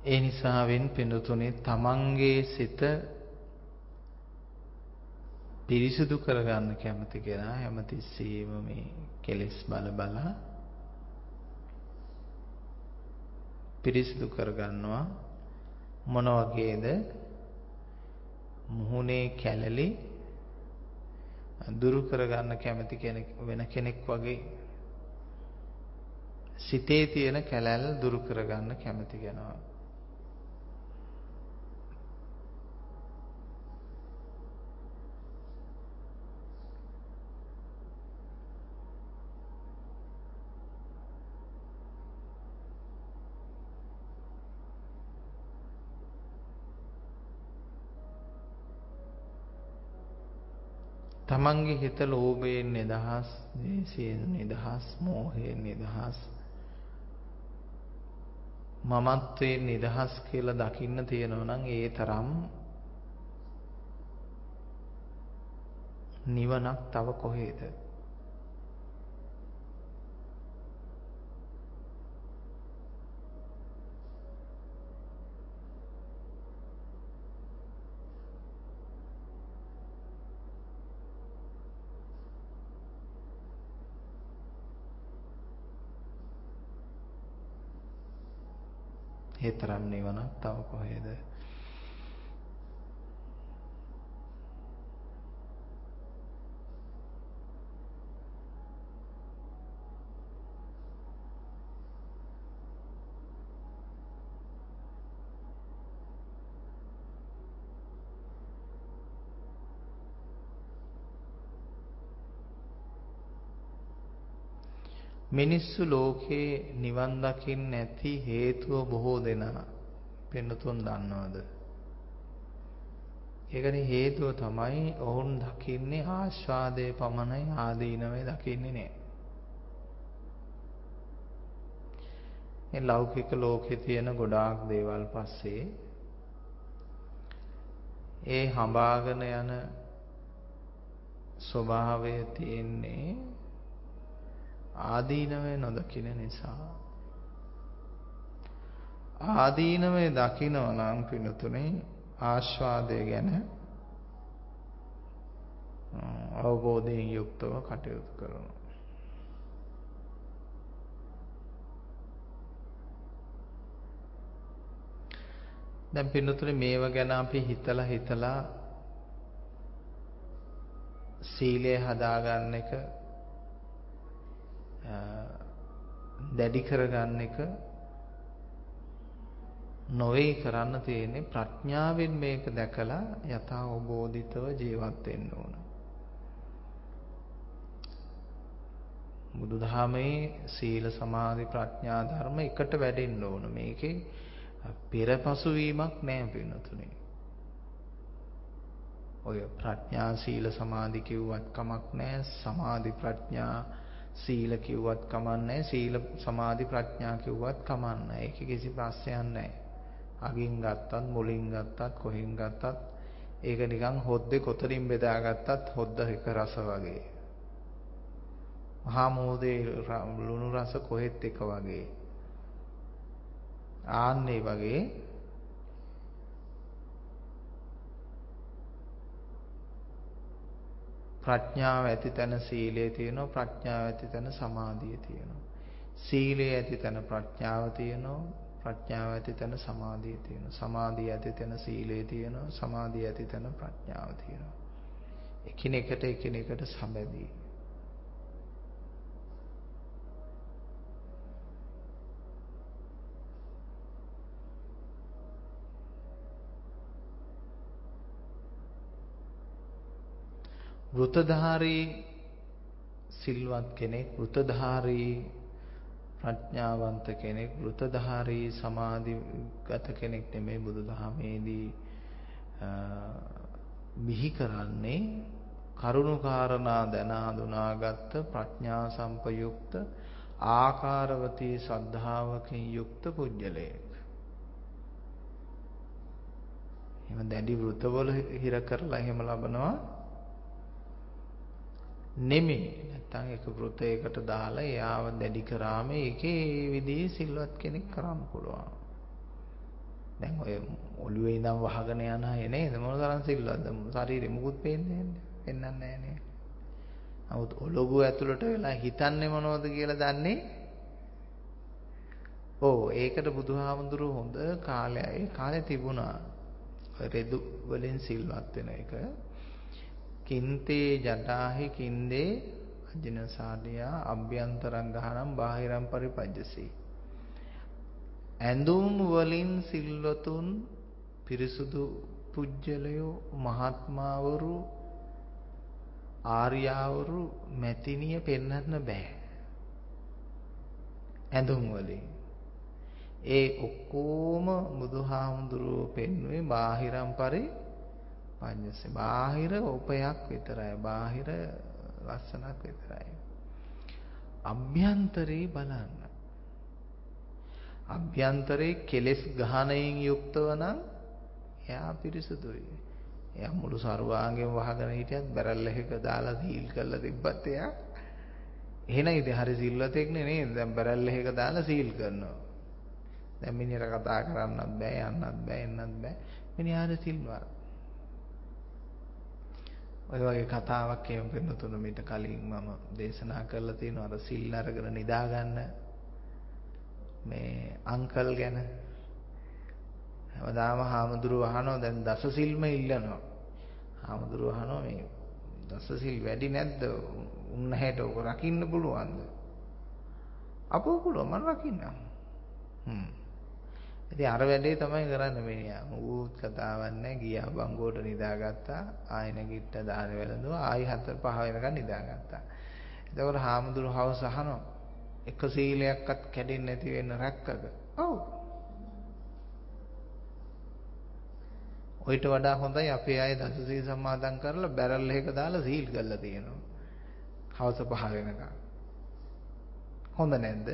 ඒ නිසාවෙන් පින්තුනේ තමන්ගේ සිත පිරිසිදු කරගන්න කැමති කෙනා හැමතිස්සෙම මේ කෙලෙස් බල පිරිසිදු කරගන්නවා. මොන වගේද? මුහුණේ කැළලි දුරු කරගන්න කැමති කෙනෙක් වගේ. සිතේ තියෙන කැලැල් දුරු කරගන්න කැමති කෙනා. තමන්ගේ හිත ලෝභයෙන් නිදහස්, ද්වේෂයෙන් නිදහස්, මෝහයෙන් නිදහස්, මමත්වයෙන් නිදහස් කියලා දකින්න තියෙනවා නම් ඒ තරම් නිවනක් තව කොහෙද? ඒ තරම් නිවනක් තව කොහෙද? මිනිස්සු ලෝකේ නිවන් දකින්න නැති හේතුව බොහෝ දෙනා පින්නතුන් දන්නවද? ඒකනේ හේතුව තමයි ඔවුන් දකින්නේ ආස්වාදයේ පමණයි, ආදීනවේ දකින්නේ නැහැ. මේ ලෞකික ලෝකේ තියෙන ගොඩාක් දේවල් පස්සේ ඒ හඹාගෙන යන ස්වභාවය තියෙන්නේ ආදීනවේ නොදකින නිසා. ආදීනවේ දකිනවා නම් පිනුතුනේ ආස්වාදය ගැන අවබෝධයෙන් යුක්තව කටයුතු කරනවා. දැන් පිනුතුනේ මේව ගැන අපි හිතලා සීලය හදාගන්න එක, දැඩි කරගන්න එක නොවේ කරන්න තියෙන්නේ. ප්‍රඥාවෙන් මේක දැකලා යථා අවබෝධිතව ජීවත් වෙන්න ඕන. බුදුදහමේ සීල සමාධි ප්‍රඥා ධර්ම එකට වැඩෙන්න ඕන. මේකේ පෙරපසු වීමක් නැහැ පින්නතුනේ. ඔය ප්‍රඥා සීල සමාධි කිව්වත් කමක් නැහැ. සමාධි ප්‍රඥා සීල කිව්වත් කමක් නැහැ. සීල සමාධි ප්‍රඥා කිව්වත් කමක් නැහැ. ඒක කිසි ප්‍රශ්නයක් නැහැ. අගින් ගත්තත් මුලින් ගත්තත් කොහෙන් ගත්තත් ඒක නිකන් හොද්දේ කොතරින් බෙදාගත්තත් හොද්ද එක රස වගේ. මහා මෝදේ ලුණු රස කොහෙත් එක වගේ. ආන්නේ වගේ ප්‍රඥාව ඇති තැන සීලය තියෙනවා, ප්‍රඥාව ඇති තැන සමාධිය තියෙනවා. සීලය ඇති තැන ප්‍රඥාව තියෙනවා, ප්‍රඥාව ඇති තැන සමාධිය තියෙනවා. සමාධිය ඇති තැන සීලය තියෙනවා, සමාධිය ඇති තැන ප්‍රඥාව තියෙනවා. එකිනෙකට සම්බැඳී. වෘතධාරී සිල්වත් කෙනෙක්, වෘතධාරී ප්‍රඥාවන්ත කෙනෙක්, වෘතධාරී සමාධිගත කෙනෙක් නෙමෙයි බුදුදහමේදී මිහි කරන්නේ. කරුණාකාරණා දැන හඳුනාගත් ප්‍රඥා සම්පයුක්ත ආකාරවතී ශ්‍රද්ධාවකින් යුක්ත පුජ්‍යලයක්. එහෙම දැඩි වෘතවල හිර කරලා එහෙම ලබනවා නෙමෙයි. නැත්තම් ඒක වෘතයකට දාලා එයාව දැඩි කරාම ඒකේ ඒ විදිහේ සිල්වත් කෙනෙක් කරන්න පුළුවන්. දැන් ඔය ඔළුවේ ඉඳන් වහගෙන යන අය නේද මොන තරම් සිල්වත්ද ශරීරෙ මුකුත් පේන්නේ නැහැ නේ. නමුත් ඔළුව ඇතුළට වෙලා හිතන්නේ මොනවද කියලා දන්නේ. ඔව් ඒකට බුදුහාමුදුරුවෝ හොඳ කාලය ඒ කාලේ තිබුණා. රෙදු වලින් සිල්වත් වෙන එක. කින්තේ ජටාහි කින්දේ අජිනසාරියා අභ්‍යන්තරං ගහනම් බාහිරම් පරිපජ්ජසී. ඇඳුම් වලින් සිල්වතුන් පිරිසුදු පුජ්‍යලයෝ මහත්මාවරු ආර්යාවරු මැතිනිය පෙන්වන්න බෑ. ඇඳුම් වලින් ඒ ඔක්කොම බුදුහාමුදුරුවෝ පෙන්වුවේ බාහිරම් පරිපජ්ජසී. බාහිර උපයක් විතරයි. බාහිර ලස්සනක් විතරයි. අභ්‍යන්තරේ බලන්න. අභ්‍යන්තරේ කෙලෙස් ගහණයෙන් යුක්තව නම් එයා පිරිසුදුයි. එයා මුළු සර්වාංගෙම වහගෙන හිටියත් බැරල් එකක දාලා සීල් කරලා තිබ්බත් එයා එහෙනම් ඉතින් හරි සිල්වතෙක් නේ. දැන් බැරල් එකක දාලා සීල් කරනවා. දැන් මිනිහට කතා කරන්නත් බෑ, යන්නත් බෑ, එන්නත් බෑ. මිනිහාට සිල්වත්. ඔය වගේ කතාවක් එහෙම පින්නතුන මීට කලින් මම දේශනා කරලා තියෙනවා. අර සිල් අරගෙන නිදා ගන්න මේ අංකල් ගැන. හැමදාම හාමුදුරුවෝ අහනවා දැන් දස සිල්ම ඉල්ලනවා. හාමුදුරුවෝ අහනවා මේ දස සිල් වැඩි නැද්ද? උන්නහැට ඔක රකින්න පුළුවන්ද? අපෝ පුළුවන් මම රකින්නම්. ඉතින් අර වැඩේ තමයි කරන්න මිනිහා. ඌත් කතාවක් නැහැ. ගියා බංගුවට නිදාගත්තා. ආයෙ නැගිට්ට දාන වෙලඳුවා. ආයෙ 4-5 වෙනකන් නිදාගත්තා. එතකොට හාමුදුරුවෝ හවස අහනවා එක සීලයක්වත් කැඩෙන්නේ නැති වෙන්න රැක්කද? ඔව්. ඔයිට වඩා හොඳයි අපේ අය දස සීල් සමාදන් කරලා බැරල් එකක දාලා සීල් කරලා තියෙනවා. හවස 5 වෙනකන්. හොඳ නැද්ද?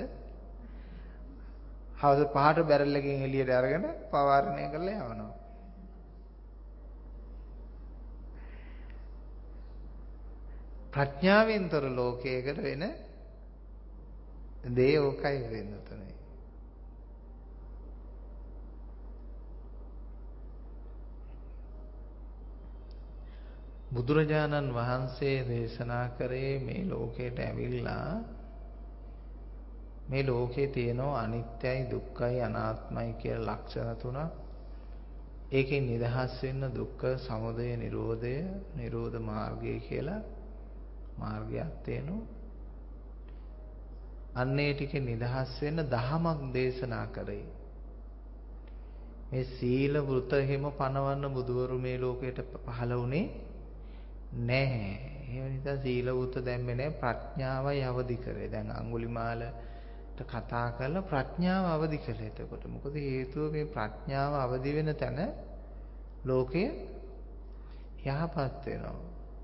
හවස 5ට බැරල් එකෙන් එළියට අරගෙන පවාරණය කරලා යවනවා. ප්‍රඥාවෙන්තර ලෝකයකට වෙන දේ ඕකයි වෙන්න තුනේ. බුදුරජාණන් වහන්සේ දේශනා කරේ මේ ලෝකයට ඇවිල්ලා මේ ලෝකේ තියෙනවා අනිත්‍යයි දුක්ඛයි අනාත්මයි කියලා ලක්ෂණ තුනක්. ඒකෙන් නිදහස් වෙන්න දුක්ඛ සමුදය නිරෝධය නිරෝධ මාර්ගය කියලා මාර්ගයක් තියෙනවා. අන්නේ ටිකේ නිදහස් වෙන්න දහමක් දේශනා කරේ. මේ සීල වෘත හිම පනවන්න බුදවරු මේ ලෝකයට පහළ වුණේ නැහැ. ඒ නිසා සීල වෘත දැම්මේ නැහැ. ප්‍රඥාවයි අවදි කරේ. දැන් අඟුලිමාලට කතා කරලා ප්‍රඥාව අවදි කළේ. එතකොට මොකද හේතුව මේ ප්‍රඥාව අවදි වෙන තැන ලෝකය යහපත් වෙනවා.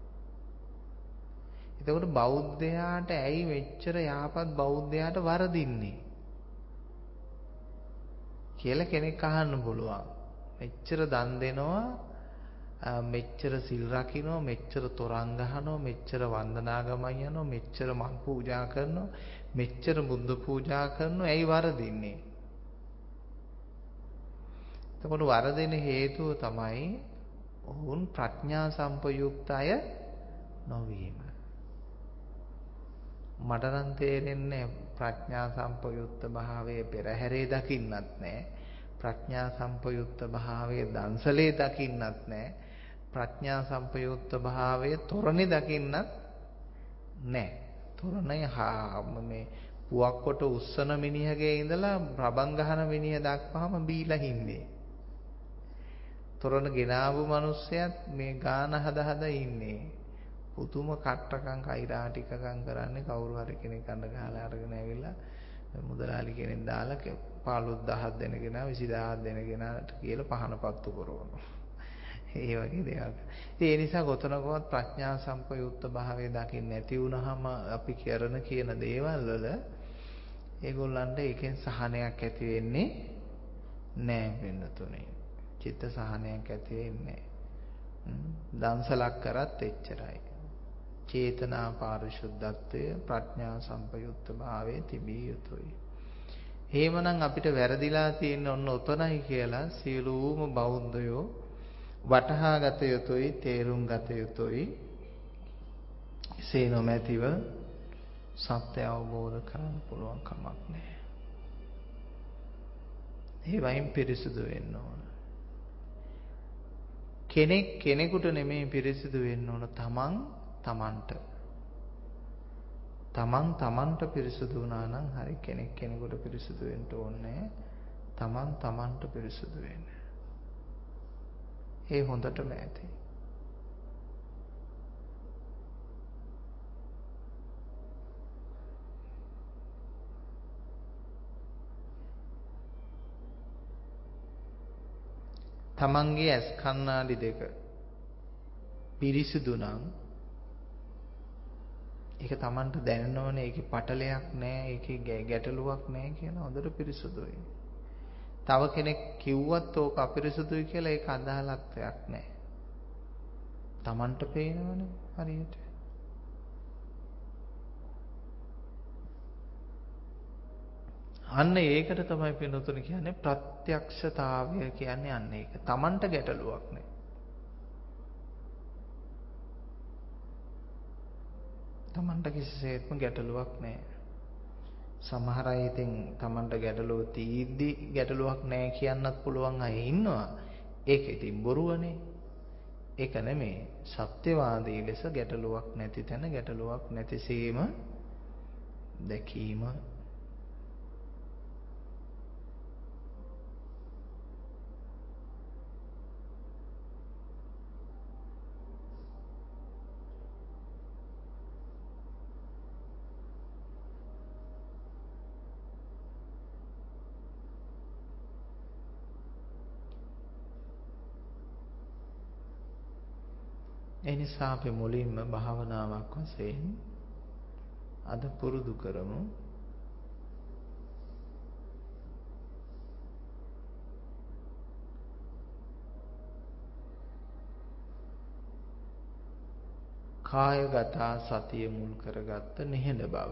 එතකොට බෞද්ධයාට ඇයි මෙච්චර යහපත් බෞද්ධයාට වරදින්නේ කියලා කෙනෙක් අහන්න පුළුවන්. මෙච්චර දන් දෙනවා, මෙච්චර සිල් රකින්නවා, මෙච්චර තොරන් ගහනවා, මෙච්චර වන්දනාගමන් යනවා, මෙච්චර මල් පූජා කරනවා, මෙච්චර බුද්ධ පූජා කරනවා, ඇයි වරදින්නේ? එතකොට වරදින හේතුව තමයි ඔවුන් ප්‍රඥා සම්පයුක්ත අය නොවීම. මට නම් තේරෙන්නේ ප්‍රඥා සම්පයුක්ත භාවයේ පෙරහැරේ දකින්නත් නැහැ. ප්‍රඥා සම්පයුක්ත භාවයේ දන්සලේ දකින්නත් නැහැ. ප්‍රඥා සම්පයුක්ත භාවයේ තොරණේ දකින්නත් නැහැ. තොරණේ මේ පුවක් කොට උස්සන මිනිහගේ ඉඳලා රබන් ගහන මිනිහ දක්වාම බීලා හින්නේ. තොරණ ගෙනාවු මිනිස්සයත් මේ ගාන හදා ඉන්නේ. පුතුම කට්ටකම් කෛරාටිකකම් කරන්නේ කවුරු හරි කෙනෙක් අඬ ගහලා අරගෙන ඇවිල්ලා මුදලාලි කෙනෙක් දාලා 15000ක් දෙනගෙන 20000ක් දෙනගෙනට කියලා පහන පත්තු කරනවා. ඒ වගේ දේවල්. ඒ නිසා කොතනකවත් ප්‍රඥා සම්පයුක්ත භාවය දකින්න නැති වුනහම අපි කරන කියන දේවල් වල ඒගොල්ලන්ට ඒකෙන් සහනයක් ඇති වෙන්නේ නැහැ වෙනතුනේ. චිත්ත සහනයක් ඇති වෙන්නේ නැහැ. දන්සලක් කරත් එච්චරයි. චේතනා පාරිශුද්ධත්වය ප්‍රඥා සම්පයුක්ත භාවයේ තිබිය යුතුයි. එහෙමනම් අපිට වැරදිලා තියෙන ඔන්න ඔතනයි කියලා සියලුම බෞද්ධයෝ වටහා ගත යුතුයි, තේරුම් ගත යුතුයි. එසේ නොමැතිව සත්‍ය අවබෝධ කරගන්න පුළුවන් කමක් නැහැ. ඒ වයින් පිරිසුදු වෙන්න ඕන. කෙනෙක් කෙනෙකුට නෙමෙයි පිරිසුදු වෙන්න ඕන, තමන් තමන්ට. තමන් තමන්ට පිරිසුදු වුණා නම් හරි. කෙනෙක් කෙනෙකුට පිරිසුදු වෙන්න ඕනේ. තමන් තමන්ට පිරිසුදු වෙන්න. ඒ හොඳටම ඇති. තමන්ගේ ඇස් කණ්ණාඩි දෙක පිරිසුදු නම් ඒක තමන්ට දැනෙන්න ඕනේ. ඒකේ පටලයක් නැහැ, ඒකේ ගැටලුවක් නැහැ කියන හොඳට පිරිසුදුයි. තව කෙනෙක් කිව්වත් ඕක අපිරිසුදුයි කියලා ඒක අදාළත්වයක් නැහැ. තමන්ට පේනවනේ හරියට. අන්න ඒකට තමයි පින්නතුනේ කියන්නේ ප්‍රත්‍යක්ෂතාවය කියන්නේ. අන්න ඒක. තමන්ට ගැටලුවක් නැහැ. තමන්ට කිසිසේත්ම ගැටලුවක් නැහැ. සමහර අය ඉතින් තමන්ට ගැටලුව තීද්දි ගැටලුවක් නැහැ කියන්නත් පුළුවන් අය ඉන්නවා. ඒක ඉතින් බොරුවනේ. ඒක නෙමෙයි. සත්‍යවාදී ලෙස ගැටලුවක් නැති තැන ගැටලුවක් නැතිසීම දැකීම. එනිසා අපි මුලින්ම භාවනාවක් වශයෙන් අද පුරුදු කරමු. කායගත සතිය මුල් කරගත්ත නිහඬ බව.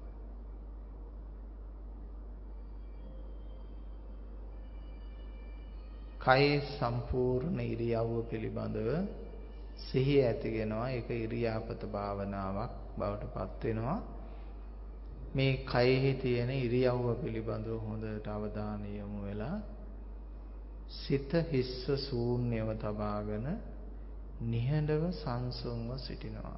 කයේ සම්පූර්ණ ඉරියව්ව පිළිබඳව සිහිය ඇතිවෙනවා. ඒක ඉරියාපත භාවනාවක් බවට පත් වෙනවා. මේ කයෙහි තියෙන ඉරියව්ව පිළිබඳව හොඳට අවධානය යොමු වෙලා සිත හිස්ව ශූන්‍යව තබාගෙන නිහඬව සංසුන්ව සිටිනවා.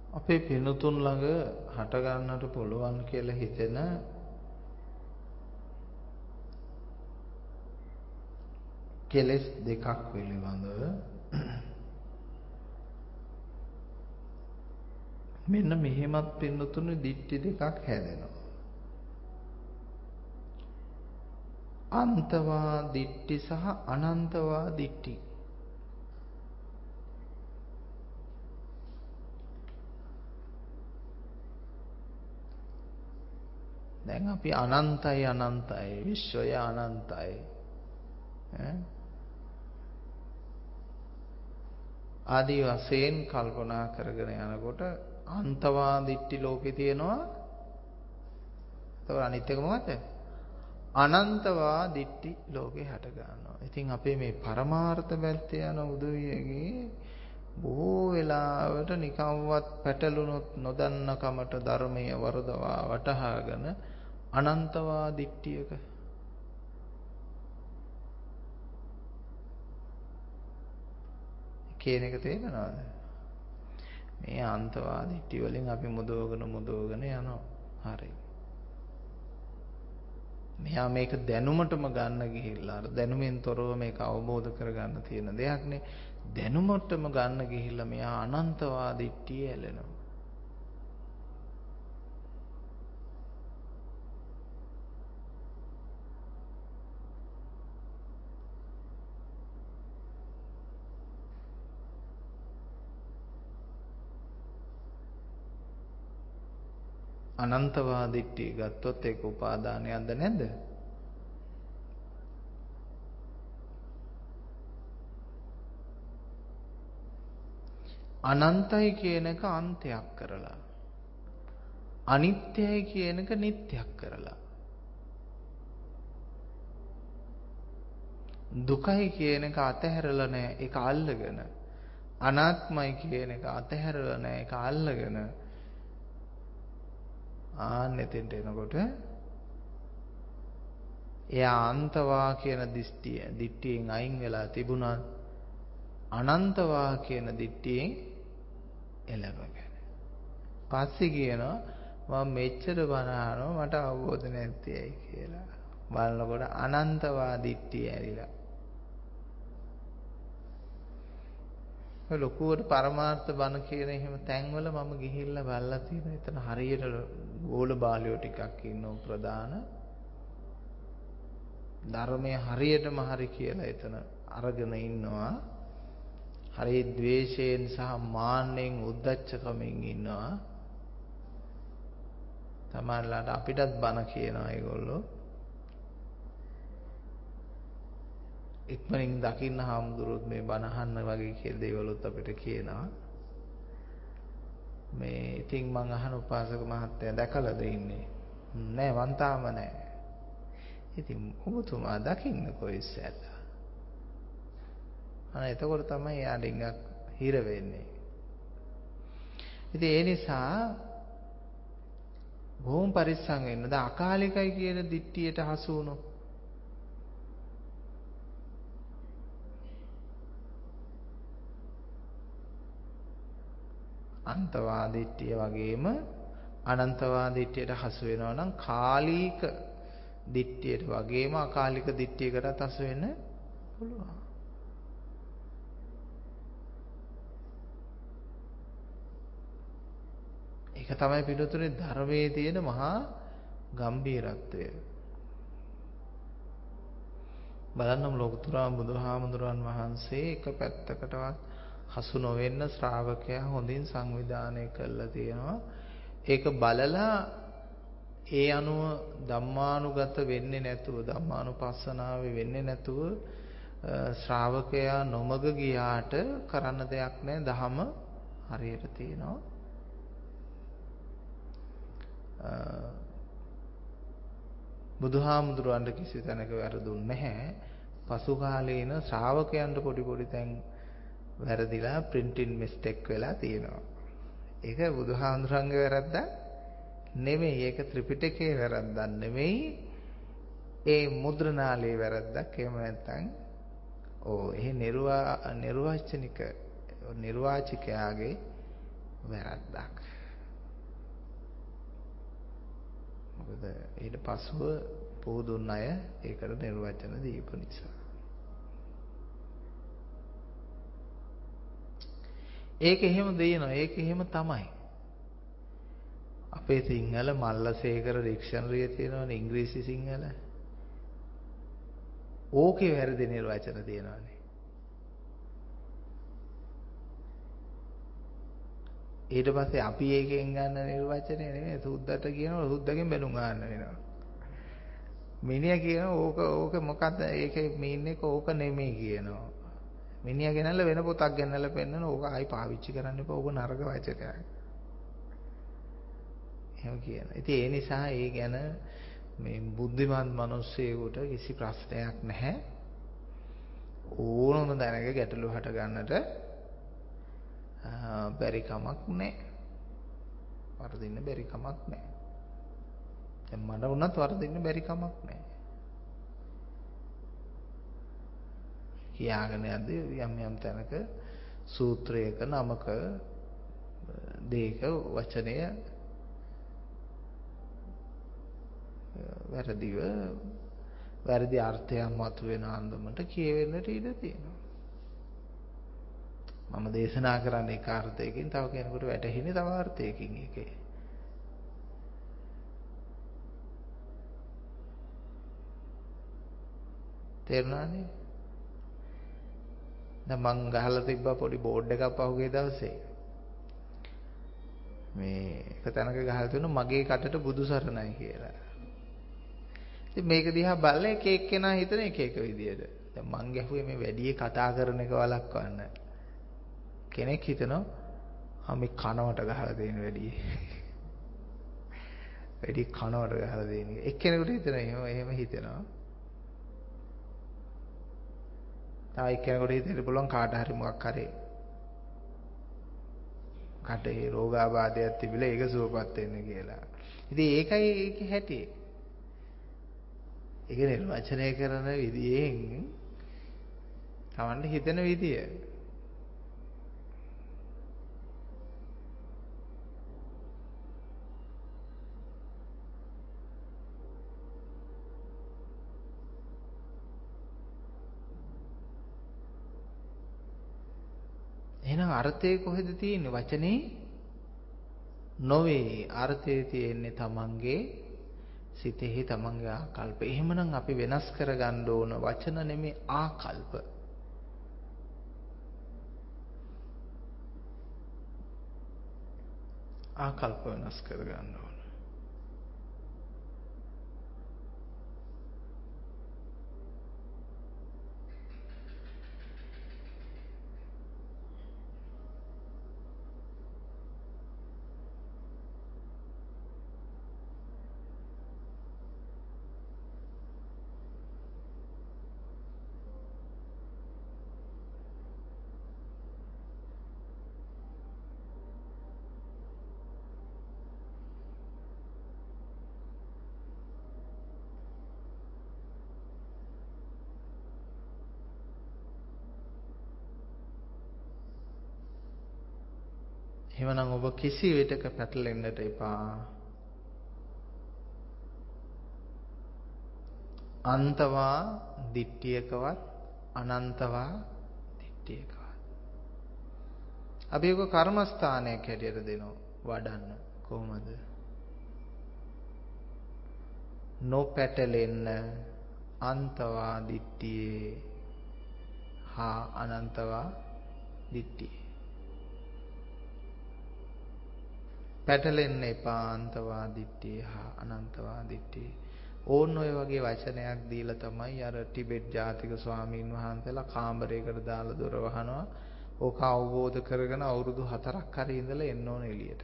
අපේ පිනතුන් ළඟ හට ගන්නට පුළුවන් කියලා හිතෙන කෙලෙස් දෙකක් පිළිබඳව මෙන්න මෙහෙමත් පින්නතුනේ දිට්ඨි දෙකක් හැදෙනවා. අන්තවා දිට්ඨි සහ අනන්තවා දිට්ඨි. දැන් අපි අනන්තයි විශ්වය අනන්තයි ආදී වශයෙන් කල්පනා කරගෙන යනකොට අන්තවා දිට්ඨි ලෝකේ තියෙනවා. ඒතකොට අනිත් එක මොකද? අනන්තවා දිට්ඨි ලෝකේ හට ගන්නවා. ඉතින් අපේ මේ පරමාර්ථ පැත්තේ යන උදවියගේ බොහෝ වෙලාවට නිකම්වත් පැටළුනොත් නොදන්න කමට ධර්මයේ වරදවා වටහාගෙන අනන්තවා දිට්ඨියක කියන එක තේරෙනවද? මේ අන්තවා දිට්ඨි වලින් අපි මුදවගෙන යනවා. හරි. මෙයා මේක දැනුමටම ගන්න ගිහිල්ලා අර දැනුමෙන් තොරව මේක අවබෝධ කරගන්න තියෙන දෙයක් නේ. දැනුමටම ගන්න ගිහිල්ලා මෙයා අනන්තවා දිට්ඨිය ඇලෙනවා. අනන්තවා දිට්ඨිය ගත්තොත් ඒක උපාදානයක්ද නැද්ද? අනන්තයි කියන එක අන්තයක් කරලා අනිත්‍යයි කියන එක නිට්ටයක් කරලා දුකයි කියන එක අතහැරලා නැහැ ඒක අල්ලගෙන අනාත්මයි කියන එක අතහැරලා නැහැ ඒක අල්ලගෙන ආන්නෙතෙන්ට එනකොට එයා අන්තවා කියන දිට්ඨියෙන් අයින් වෙලා තිබුණා අනන්තවා කියන දිට්ඨියෙන් එළවගෙන. පස්සේ කියනවා මම මෙච්චර බණ අහනවා මට අවබෝධ නැත්තේයි කියලා. බලනකොට අනන්තවා දිට්ඨිය ඇරිලා. ඔය ලොකුවට පරමාර්ථ බණ කියන එහෙම තැන්වල මම ගිහිල්ලා බලලා තියෙනවා. එතන හරියට ගෝල බාලයෝ ටිකක් ඉන්නව ප්‍රදාන ධර්මයේ හරියටම හරි කියලා එතන අරගෙන ඉන්නවා. හරි ද්වේෂයෙන් සහ මාන්නෙන් උද්දච්චකමින් ඉන්නවා. තමයිලාට අපිටත් බණ කියනවා ඒගොල්ලෝ. ඉක්මනින් දකින්න හාමුදුරුවෝ මේ බණ අහන්න වගේ කියලා දේවලුත් අපිට කියනවා. මේ ඉතින් මං අහන උපාසක මහත්තයා දැකලාද ඉන්නේ? නෑ මං තාම නෑ. ඉතින් ඔබතුමා දකින්න කොයිසැට? එතකොට තමයි යා ඩිංගක් හිර වෙන්නේ. ඉතින් ඒ නිසා බොහොම පරිස්සම් වෙන්න. දැන් අකාලිකයි කියන දිට්ඨියට හසු වුණොත් අන්තවා දිට්ඨිය වගේම අනන්තවා දිට්ඨියට හසු වෙනවා නම් කාලීක දිට්ඨියට වගේම අකාලික දිට්ඨියකටත් හසු වෙන්න පුළුවන්. ඒක තමයි පිටුතුනේ ධර්මයේ තියෙන මහා ගම්භීරත්වය. බලන්නම ලෝකුතුරා බුදුහාමුදුරන් වහන්සේ එක පැත්තකටවත් හසු නොවෙන්න ශ්‍රාවකයා හොඳින් සංවිධානය කරලා තියෙනවා. ඒක බලලා ඒ අනුව ධම්මානුගත වෙන්නේ නැතුව ධම්මානුපස්සනාවේ වෙන්නේ නැතුව ශ්‍රාවකයා නොමග ගියාට කරන්න දෙයක් නැහැ. දහම හරියට තියෙනවා. බුදුහාමුදුරන්ට කිසි තැනක වැරදුන්නේ නැහැ. පසු කාලේ ඉන ශ්‍රාවකයන්ට පොඩි තැන් වැරදිලා printing mistake වෙලා තියෙනවා. ඒක බුදුහාමුදුරන්ගේ වැරද්දක් නෙමෙයි. ඒක ත්‍රිපිටකයේ වැරද්දක් නෙමෙයි. ඒ මුද්‍රණාලයේ වැරද්දක්. එහෙම නැත්නම් ඒ නිර්වාචනික නිර්වාචකයාගේ වැරද්දක්. මොකද ඊට පස්ව පොදුන් අය ඒකට නිර්වචන දීපු නිසා. ඒක එහෙම දෙනවා. ඒක එහෙම තමයි. අපේ සිංහල මල්ලසේකර ඩික්ෂනරිය තියෙනවනේ ඉංග්‍රීසි සිංහල. ඕකේ වැරදි නිර්වචන තියෙනවානේ. ඊට පස්සේ අපි ඒකෙන් ගන්න නිර්වචනය නෙමෙයි සුද්දට කියනවා සුද්දගෙන් බැලුම් ගන්න වෙනවා. මිනිහා කියනවා ඕක මොකද්ද ඒකේ මීන් එක ඕක නෙමෙයි කියනවා. මිනිහා ගෙනල්ලා වෙන පොතක් ගෙනල්ලා පෙන්නන ඕක ආයි පාවිච්චි කරන්න එපා ඕක නරක වචනයක්. එහෙම කියනවා. ඉතින් ඒ නිසා ඒ ගැන මේ බුද්ධිමත් මිනිස්සෙකුට කිසි ප්‍රශ්නයක් නැහැ. ඕනම දැනක ගැටලු හට ගන්නට බැරි කමක් නැහැ. වරදින්න බැරි කමක් නැහැ. දැන් මට වුණත් වරදින්න බැරි කමක් නැහැ. කියාගෙන යද්දී යම් තැනක සූත්‍රයක නමක දෙයක වචනය වැරදි අර්ථයක් මතුවෙන අන්දමට කියවෙන්නට ඉඩ තියෙනවා. මම දේශනා කරන්නේ එක අර්ථයකින් තව කෙනෙකුට වැටහෙන්නේ තව අර්ථයකින් එකේ. තේරුණානේ? දැන් මං ගහලා තිබ්බා පොඩි බෝඩ් එකක් පහුගිය දවසේ. මේ එක තැනක ගහලා තියෙනවා මගේ කටට බුදු සරණයි කියලා. ඉතින් මේක දිහා බලලා එක එක්කෙනා හිතන එක විදියට. දැන් මං ගැහුවේ මේ වැඩියේ කතා කරන එක වළක්වන්න. කෙනෙක් හිතනවා මේ කනවට ගහලා තියෙන වැඩියේ. වැඩි කනවට ගහලා තියෙන එක. එක්කෙනෙකුට හිතනවා එහෙම හිතනවා. තව එක්කෙනෙකුට හිතෙන්න පුළුවන් කාට හරි මොකක් හරි කටේ රෝගාබාධයක් තිබිලා ඒක සුවපත් වෙන්න කියලා. ඉතින් ඒකයි ඒකේ හැටි. ඒක නිර්වචනය කරන විදියෙන් තමන්ට හිතෙන විදිය. එහෙනම් අර්ථය කොහෙද තියෙන්නේ? වචනේ නොවේ. අර්ථය තියෙන්නේ තමන්ගේ සිතෙහි තමන්ගේ ආකල්ප. එහෙමනම් අපි වෙනස් කරගන්න ඕන වචන නෙමේ ආකල්ප. ආකල්ප වෙනස් කරගන්න ඕන. එහෙමනම් ඔබ කිසි විටක පැටලෙන්නට එපා. අන්තවා දිට්ඨියකවත් අනන්තවා දිට්ඨියකවත්. අපි ඔක කර්මස්ථානයක් හැටියට දෙනවා වඩන්න. කොහොමද? නොපැටලෙන්න අන්තවා දිට්ඨියේ හා අනන්තවා දිට්ඨියේ. පැටලෙන්න එපා අන්තවා දිට්ඨිය හා අනන්තවා දිට්ඨිය. ඕන්න ඔය වගේ වචනයක් දීලා තමයි අර ටිබෙට් ජාතික ස්වාමීන් වහන්සේලා කාමරයකට දාලා දොර වහනවා. ඕක අවබෝධ කරගෙන අවුරුදු 4ක් හරි ඉඳලා එන්න ඕන එළියට.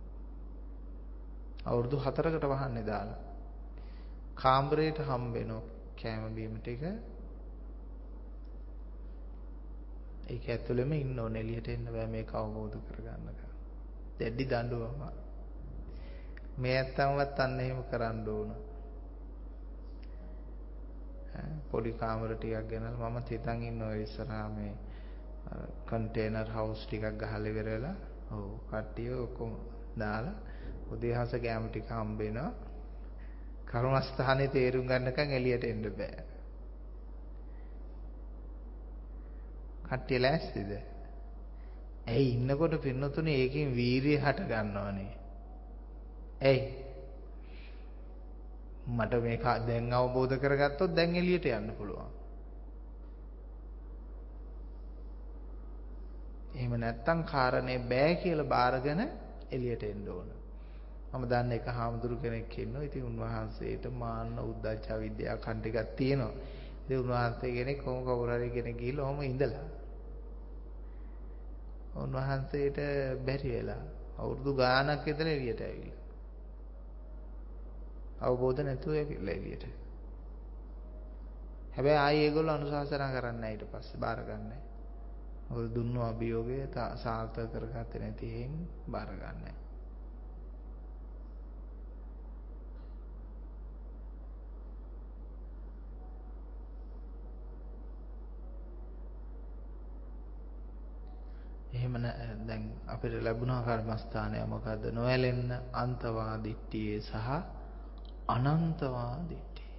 අවුරුදු 4කට වහන්නේ දාලා. කාමරයට හම්බ වෙන කැම බීම ටික ඒක ඇතුළෙම ඉන්න ඕන එළියට එන්න බෑ මේක අවබෝධ කරගන්නකම්. දැඩි දඬුවම. මේ ඇත්තමවත් අන්න එහෙම කරන්න ඕන. පොඩි කාමර ටිකක් ගෙනල්ලා මම හිතන් ඉන්නවා ඉස්සරහා මේ කන්ටේනර් හවුස් ටිකක් ගහලා ඉවරලා ඔව් කට්ටිය ඔක්කොම දාලා උදේහස කැම ටික හම්බ වෙනවා. කර්මස්ථානේ තේරුම් ගන්නකම් එළියට එන්න බෑ. කට්ටිය ලෑස්තිද? ඇයි ඉන්නකොට පින්නතුනේ ඒකෙන් වීරිය හට ගන්නවනේ. ඇයි? මට මේක දැන් අවබෝධ කරගත්තොත් දැන් එළියට යන්න පුළුවන්. එහෙම නැත්තම් කාරණේ බෑ කියලා බාරගෙන එළියට එන්න ඕන. මම දන්න එක හාමුදුරු කෙනෙක් ඉන්නවා. ඉතින් උන්වහන්සේට මාන්න උද්දච්ච අවිද්‍යාව කන් ටිකක් තියෙනවා. ඉතින් උන්වහන්සේ කෙනෙක් කොහොම කවුරු හරි කෙනෙක් ගිහලා ඔහම ඉඳලා. උන්වහන්සේට බැරි වෙලා අවුරුදු ගාණක් විතර එළියට ඇවිල්ලා. අවබෝධ නැතුව ඇවිල්ලා එළියට. හැබැයි ආයේ ඒගොල්ලෝ අනුශාසනා කරන්නේ නැහැ ඊට පස්සේ බාර ගන්නෑ. මොකද දුන්නු අභියෝගය සාර්ථක කරගත්තේ නැති හේන් බාර ගන්නෑ. එහෙම දැන් අපිට ලැබුණා කර්මස්ථානය මොකද්ද? නොඇලෙන්න අන්තවා දිට්ඨියේ සහ අනන්තවා දිට්ඨිය.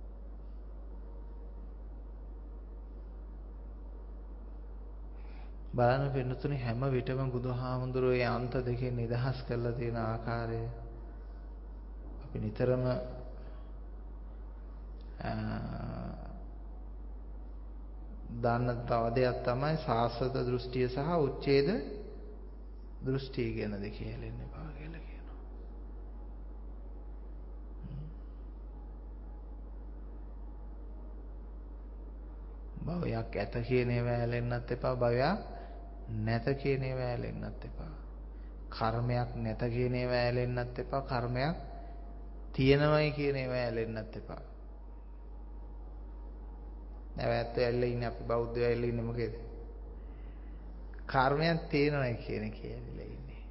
බලන්න පින්නතුනේ හැම විටම බුදුහාමුදුරුවෝ ඒ අන්ත දෙකෙන් නිදහස් කරලා තියෙන ආකාරය අපි නිතරම දන්න තව දෙයක් තමයි සාස්වත දෘෂ්ටිය සහ උච්ඡේද දෘෂ්ටිය කියන දෙක හැලෙන්න එපා කියලා කියනවා. භවයක් ඇත කියන ඒවා හැලෙන්නත් එපා, භවයක් නැත කියන ඒවා හැලෙන්නත් එපා. කර්මයක් නැත කියන ඒවා හැලෙන්නත් එපා, කර්මයක් තියෙනවයි කියන ඒවා හැලෙන්නත් එපා. නැවැත්ත ඇල්ලේ ඉන්නේ අපි බෞද්ධයෝ ඇල්ලේ ඉන්නේ මොකේද? කර්මයක් තියෙනවයි කියන එකේ ඇලිලා ඉන්නේ.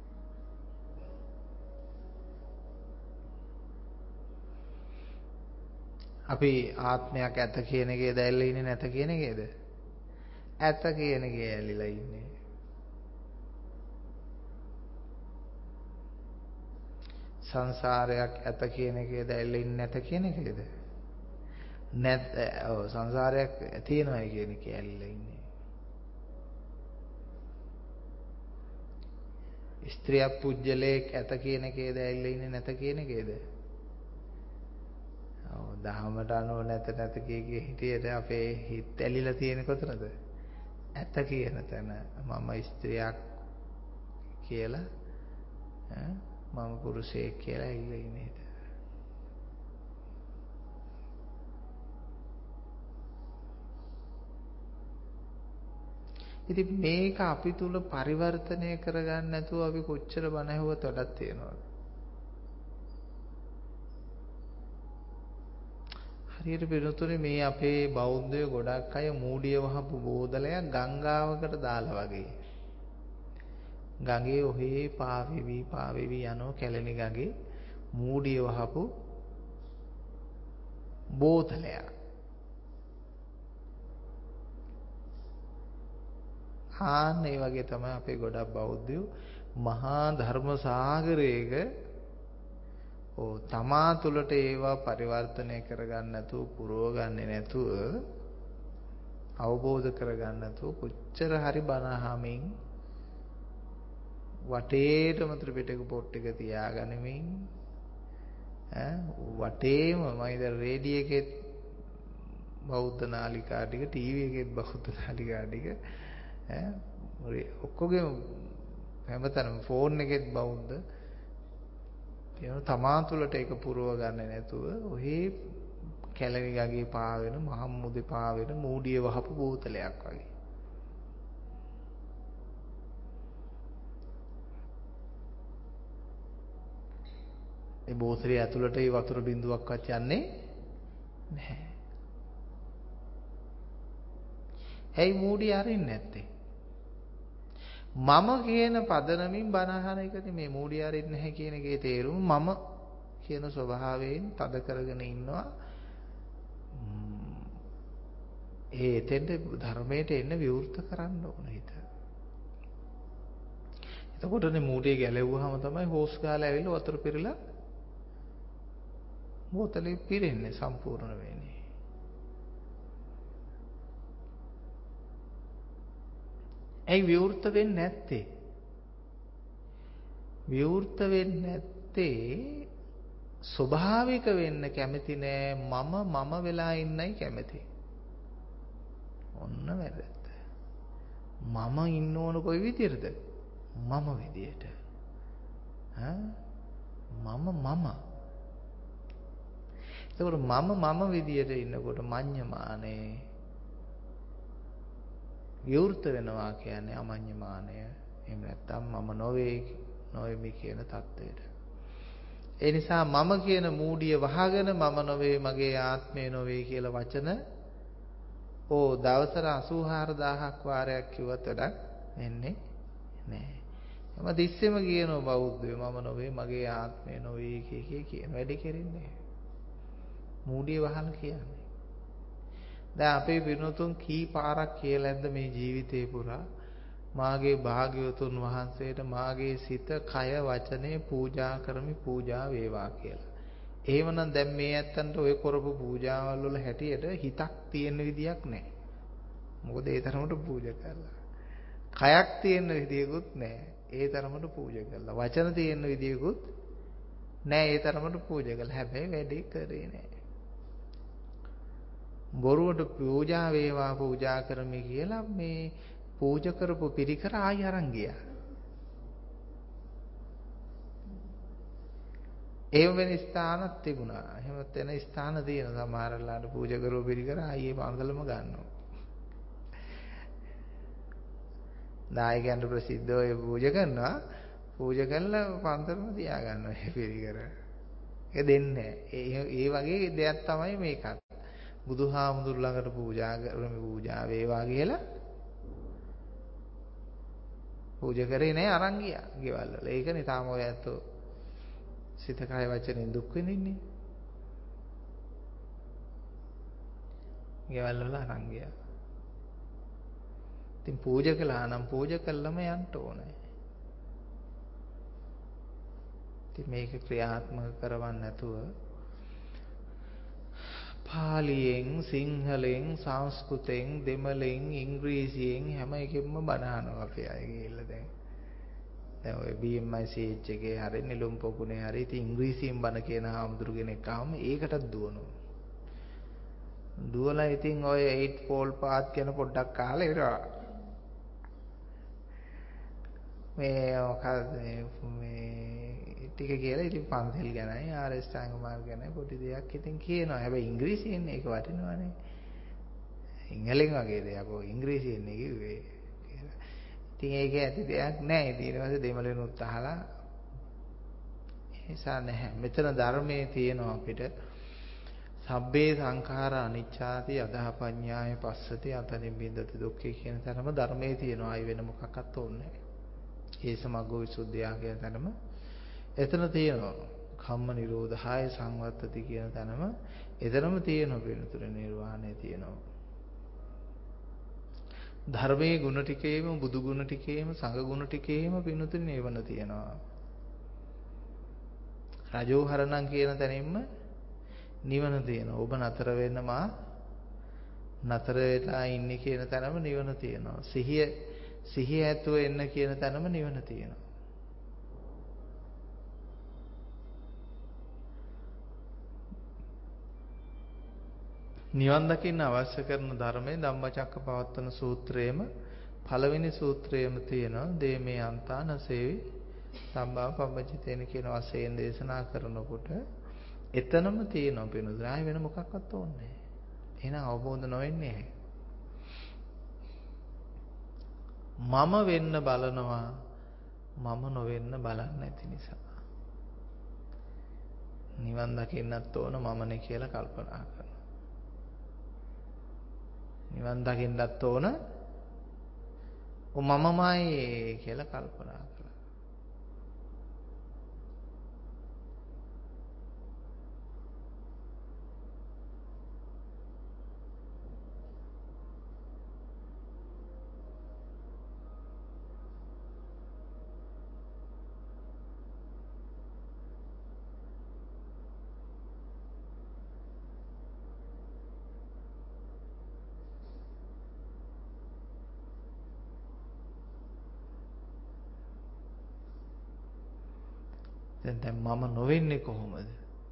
අපි ආත්මයක් ඇත කියන එකේද ඇල්ලේ ඉන්නේ නැත කියන එකේද? ඇත කියන එකේ ඇලිලා ඉන්නේ. සංසාරයක් ඇත කියන එකේද ඇල්ලේ ඉන්නේ නැත කියන එකේද? සංසාරයක් තියෙනවයි කියන එකේ ඇලිලා ඉන්නේ. ස්ත්‍රියක් පුජ්‍යලයක් ඇත කියන එකේද ඇලිලා ඉන්නේ නැත කියන එකේද? ඔව් දහමට අනුව නැත කී හිටියට අපේ හිත ඇලිලා තියෙන කොතනද? ඇත කියන තැන. මම ස්ත්‍රියක් කියලා මම පුරුෂයෙක් කියලා ඇලිලා ඉන්නේ. ඉතින් මේක අපි තුල පරිවර්තනය කරගන්න නැතුව අපි කොච්චර බණ ඇහුවත් වැඩක් තියනවද? හරියට පිළිතුරේ මේ අපේ බෞද්ධයෝ ගොඩක් අය මූඩිය වහපු බෝතලයක් ගංගාවකට දාලා වගේ. ගඟේ ඔහේ පාවෙවි යනවා කැලණි ගඟේ මූඩිය වහපු බෝතලයක්. ඒ වගේ තමයි අපේ ගොඩක් බෞද්ධයෝ මහා ධර්ම සාගරයක තමා තුළට ඒවා පරිවර්තනය කරගන්න නැතුව පුරවගන්නේ නැතුව අවබෝධ කරගන්න නැතුව කොච්චර හරි බණ අහමින් වටේටම ත්‍රිපිටක පොත් ටික තියාගනිමින් වටේම මම ඉතින් රේඩියෝ එකෙත් බෞද්ධ නාලිකා ටික ටීවී එකෙත් බෞද්ධ නාලිකා ටික ඔක්කොගෙම හැමතැනම ෆෝන් එකෙත් බෞද්ධ තමා තුළට ඒක පුරව ගන්න නැතුව ඔහේ කැලණි ගඟේ පාවෙන මහම්මුදේ පාවෙන මූඩිය වහපු බෝතලයක් වගේ. ඒ බෝතලේ ඇතුළට ඒ වතුර බිඳුවක්වත් යන්නේ නැහැ. ඇයි මූඩිය අරින්නේ නැත්තේ? මම කියන පදනමින් බණ අහන එකනේ මේ මූඩිය අරින්නේ නැහැ කියන එකේ තේරුම. මම කියන ස්වභාවයෙන් තද කරගෙන ඉන්නවා. එතෙන්ට ධර්මයට එන්න විවෘත කරන්න ඕන හිත. එතකොටනේ මූටේ ගැලෙව්වහම තමයි හෝස් ගාලා ඇවිල්ලා වතුර පිරලා බෝතලේ පිරෙන්නේ සම්පූර්ණ වෙන්නේ. ඇයි විවෘත වෙන්නේ නැත්තේ? විවෘත වෙන්නේ නැත්තේ ස්වභාවික වෙන්න කැමති නෑ, මම වෙලා ඉන්නයි කැමති. ඔන්න වැරද්ද. මම ඉන්න ඕන කොයි විදියටද? මම විදියට. මම. එතකොට මම විදියට ඉන්නකොට මඤ්ඤමානේ විවෘත වෙනවා කියන්නේ අමඤ්ඤමානය. එහෙම නැත්නම් මම නොවේමි කියන தത്വෙට. ඒ නිසා මම කියන මූඩිය වහගෙන මම නොවේ, මගේ ආත්මය නොවේ කියලා වචන දවසට 84000ක් වාරයක් කිව්වත් වැඩක් වෙන්නේ නැහැ. මම දිස්සෙම කියනවා බෞද්ධයෝ මම නොවේ, මගේ ආත්මය නොවේ කියන වැඩි කෙරෙන්නේ නැහැ. මූඩිය වහන කියන්නේ. දැන් අපේ පිරිනුතුන් කී පාරක් කියලාද මේ ජීවිතේ පුරා මාගේ භාග්‍යවතුන් වහන්සේට මාගේ සිත, කය, වචනේ පූජා කරමි, පූජා වේවා කියලා. එහෙමනම් දැන් මේ ඇත්තන්ට ඔය කරපු පූජාවල් වල හැටියට හිතක් තියෙන විදියක් නැහැ. මොකද ඒ තරමට පූජා කළා. කයක් තියෙන විදියකුත් නැහැ. ඒ තරමට පූජා කළා. වචන තියෙන විදියකුත් නැහැ. ඒ තරමට පූජා කළා. හැබැයි වැඩේ කරේ නැහැ. බොරුවට පූජා වේවා පූජා කරමි කියලා මේ පූජා කරපු පිරිකර ආයි අරන් ගියා. එහෙම වෙන ස්ථානක් තිබුණා. එහෙම වෙන ස්ථාන තියෙන සමහරලාට පූජා කරපු පිරිකර ආයි ඒ පන්සලම ගන්නවා. නායකයන්ට ප්‍රසිද්ධව ඒ පූජා කරනවා. පූජා කළා පන්සලම තියා ගන්නවා ඒ පිරිකර. ඒක දෙන්නේ නැහැ. ඒ වගේ දෙයක් තමයි මේකත්. බුදුහාමුදුරු ළඟට පූජා කරමි, පූජා වේවා කියලා පූජා කරේ නැහැ, අරන් ගියා ගෙවල් වල. ඒකනේ තාම ඔය ඇත්තෝ සිත කය වචනෙන් දුක් විඳින්නේ. ගෙවල් වල අරන් ගියා. ඉතින් පූජා කළා නම් පූජා කළම යන්න ඕනේ. ඉතින් මේක ක්‍රියාත්මක කරවන්න නැතුව පාලියෙන්, සිංහලෙන්, සංස්කෘතෙන්, දෙමළෙන්, ඉංග්‍රීසියෙන් හැම එකෙන්ම බණ අහනවා අපි අය ගිහිල්ලා දැන්. දැන් ඔය BMICH එකේ හරි නිලුම් පොකුණේ හරි ඉතින් ඉංග්‍රීසියෙන් බණ කියන හාමුදුරු කෙනෙක් ආවම ඒකටත් දුවනවා. දුවලා ඉතින් ඔය 8 පෝල් පාත් කියන පොඩ්ඩක් අහලා ඉවරවා. මේ මොකද මේ ටික කියලා ඉතින් පන්සල් ගැනයි ආරෂ්ඨාංග මාර්ග ගැනයි පොඩි දෙයක් ඉතින් කියනවා. හැබැයි ඉංග්‍රීසියෙන් ඒක වටිනවනේ. සිංහලෙන් වගේ දෙයක් ඔය ඉංග්‍රීසියෙන් කිව්වේ කියලා. ඉතින් ඒක ඇති දෙයක් නෑ. ඊට පස්සේ දෙමළෙනුත් අහලා ඒසා නැහැ. මෙතන ධර්මයේ තියෙනවා අපිට සබ්බේ සංඛාර අනිච්චාති අදහපඤ්ඤාය පස්සති අතනින් බින්දති දුක්ඛේ කියන තරම ධර්මයේ තියෙනවා. ආයි වෙන මොකක්වත් ඕනේ නෑ. ඒ සමග්ගෝ විසුද්ධියා කියන තැනම එතන තියෙනවා. කම්ම නිරෝධාය සංවත්තති කියන තැනම එතනම තියෙනවා. වෙනතුරු නිර්වාණය තියෙනවා. ධර්මයේ ගුණ ටිකේම, බුදු ගුණ ටිකේම, සංඝ ගුණ ටිකේම වෙනතුරු නිවන තියෙනවා. රජෝහරණම් කියන තැනින්ම නිවන තියෙනවා. ඔබ නතර වෙන්න මා නතර වෙලා ඉන්නේ කියන තැනම නිවන තියෙනවා. සිහිය ඇතුව එන්න කියන තැනම නිවන තියෙනවා. නිවන් දකින්න අවශ්‍ය කරන ධර්මයේ ධම්මචක්කපවත්තන සූත්‍රයේම පළවෙනි සූත්‍රයේම තියෙනවා දේමේ අන්තාන සේවි සම්භව පබ්බජිතේන කියන වශයෙන් දේශනා කරනකොට එතනම තියෙනවා පිනුදුන. ආයෙ වෙන මොකක්වත් ඕනේ නැහැ. එහෙනම් අවබෝධ නොවෙන්නේ නැහැ. මම වෙන්න බලනවා මම නොවෙන්න බලන්නේ නැති නිසා. නිවන් දකින්නත් ඕන මමනේ කියලා කල්පනා කරනවා. නිවන් දකින්නත් ඕන මමමයි කියලා කල්පනා කරනවා. දැන් මම නොවෙන්නේ කොහොමද?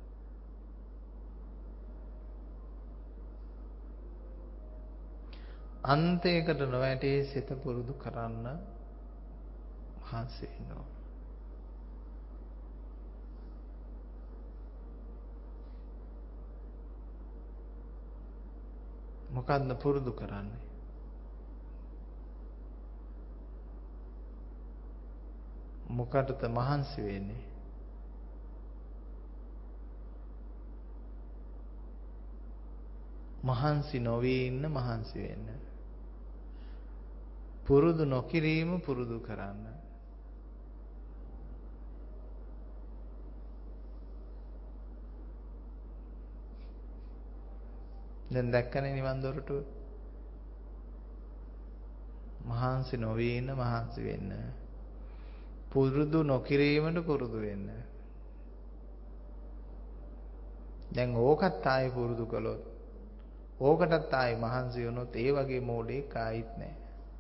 අන්තයකට නොවැටී සිත පුරුදු කරන්න මහන්සි වෙනවා. මොකද්ද පුරුදු කරන්නේ? මොකටද මහන්සි වෙන්නේ? මහන්සි නොවී ඉන්න මහන්සි වෙන්න. පුරුදු නොකිරීම පුරුදු කරන්න. දැන් දැක්කනේ නිවන් දොරටුව. මහන්සි නොවී ඉන්න මහන්සි වෙන්න. පුරුදු නොකිරීමට පුරුදු වෙන්න. දැන් ඕකත් ආයෙ පුරුදු කළොත් ඕකටත් ආයෙ මහන්සි වුණොත් ඒ වගේ මෝඩෙක් ආයිත් නැහැ.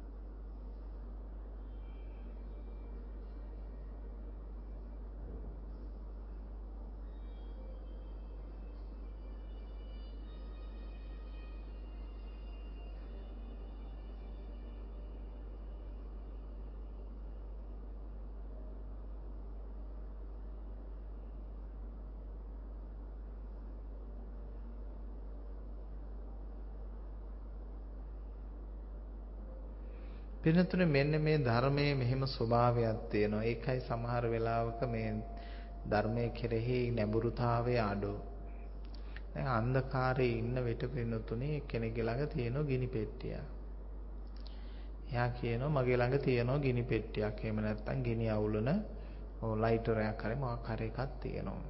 පින්නතුනේ මෙන්න මේ ධර්මයේ මෙහෙම ස්වභාවයක් තියෙනවා. ඒකයි සමහර වෙලාවක මේ ධර්මයේ කෙරෙහි නැඹුරුතාවය අඩු. දැන් අන්ධකාරයේ ඉන්න විට පින්නතුනේ කෙනෙක්ගේ ළඟ තියෙන ගිනි පෙට්ටිය. එයා කියනවා මගේ ළඟ තියෙනවා ගිනි පෙට්ටියක්. එහෙම නැත්නම් ගිනි අවුලන ලයිටරයක් හරි මොකක් හරි එකක් තියෙනවා.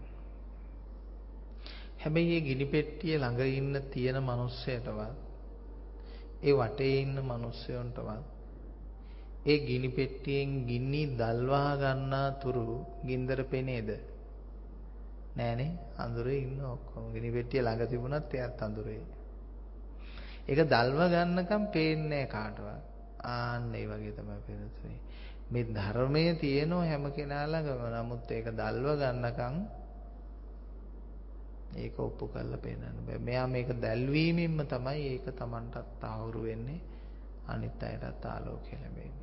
හැබැයි මේ ගිනි පෙට්ටිය ළඟ ඉන්න තියෙන මිනිස්සයටවත් ඒ වටේ ඉන්න මිනිස්සුන්ටවත් ඒ ගිනි පෙට්ටියෙන් ගිනි දල්වා ගන්නා තුරු ගින්දර පෙනේද? නෑනේ. අඳුරේ ඉන්න ඔක්කොම. ගිනි පෙට්ටිය ළඟ තිබුණත් එයාත් අඳුරේ. ඒක දල්ව ගන්නකම් පේන්නේ කාටවත්. ආන්න ඒ වගේ තමයි පෙරතුනේ. මේ ධර්මයේ තියෙන හැම කෙනා ළඟම. නමුත් ඒක දල්ව ගන්නකම් ඒක ඔප්පු කරලා පෙන්නන්න බෑ. මෙයා මේක දැල්වීමෙන්ම තමයි ඒක Tamanටත් තාවුරු වෙන්නේ. අනිත් අයටත් ආලෝකය ලැබෙන්නේ.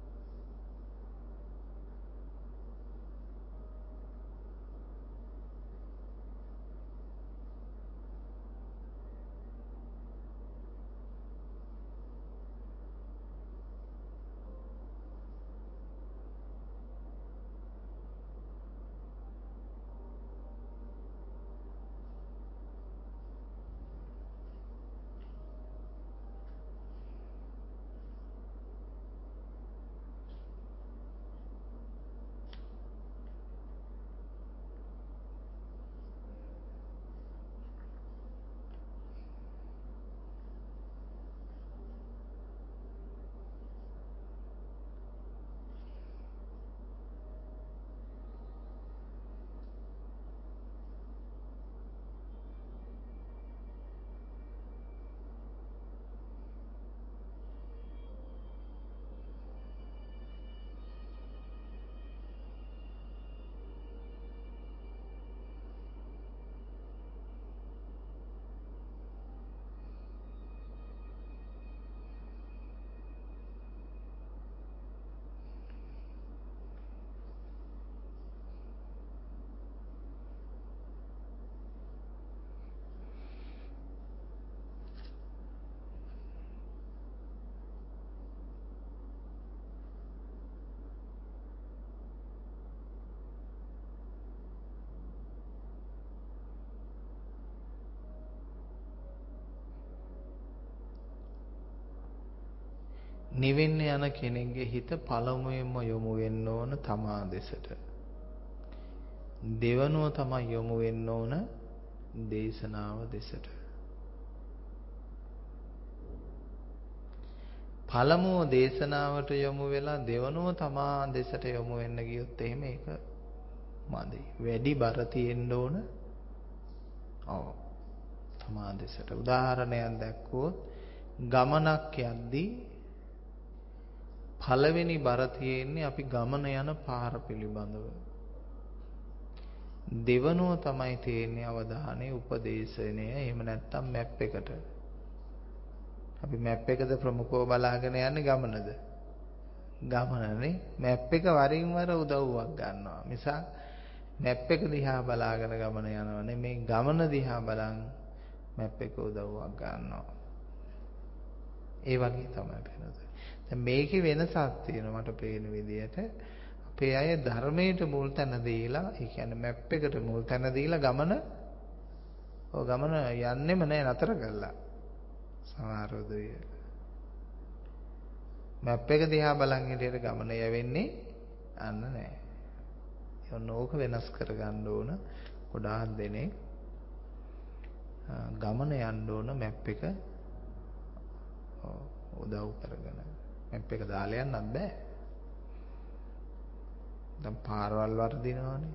නිවෙන්න යන කෙනෙක්ගේ හිත පළමුවෙන්ම යොමු වෙන්න ඕන තමා දෙසට. දෙවනුව තමයි යොමු වෙන්න ඕන දේශනාව දෙසට. පළමුව දේශනාවට යොමු වෙලා දෙවනුව තමා දෙසට යොමු වෙන්න ගියොත් එහෙම ඒක මදි. වැඩි බර තියෙන්න ඕන. ඔව්. තමා දෙසට. උදාහරණයක් දැක්වුවොත් ගමනක් යද්දී පළවෙනි බර තියෙන්නේ අපි ගමන යන පාර පිළිබඳව. දෙවනුව තමයි තියෙන්නේ අවධානය උපදේශනය. එහෙම නැත්නම් මැප් එකට. අපි මැප් එකද ප්‍රමුඛව බලාගෙන යන්නේ ගමනද? ගමනනේ. මැප් එක වරින් වර උදව්වක් ගන්නවා. මිසක් මැප් එක දිහා බලාගෙන ගමන යනවා නෙමෙයි, ගමන දිහා බලන් මැප් එක උදව්වක් ගන්නවා. ඒ වගේ තමයි වෙනස. දැන් මේකේ වෙනසක් තියෙනවා මට පේන විදිහට. අපේ අය ධර්මයට මුල් තැන දීලා, ඒ කියන්නේ මැප් එකට මුල් තැන දීලා ගමන යන්නෙම නෑ, නතර කළා. සමහර උදවිය මැප් එක දිහා බලන් හිටියට ගමන යවෙන්නේ අන්න නෑ. ඕක වෙනස් කරගන්න ඕන. ගොඩාක් දෙනෙක් ගමන යන්න ඕන මැප් එක උදව් කරගෙන. මැප් එක දාලා යන්නත් බෑ. දැන් පාරවල් වර්ධිනවනේ.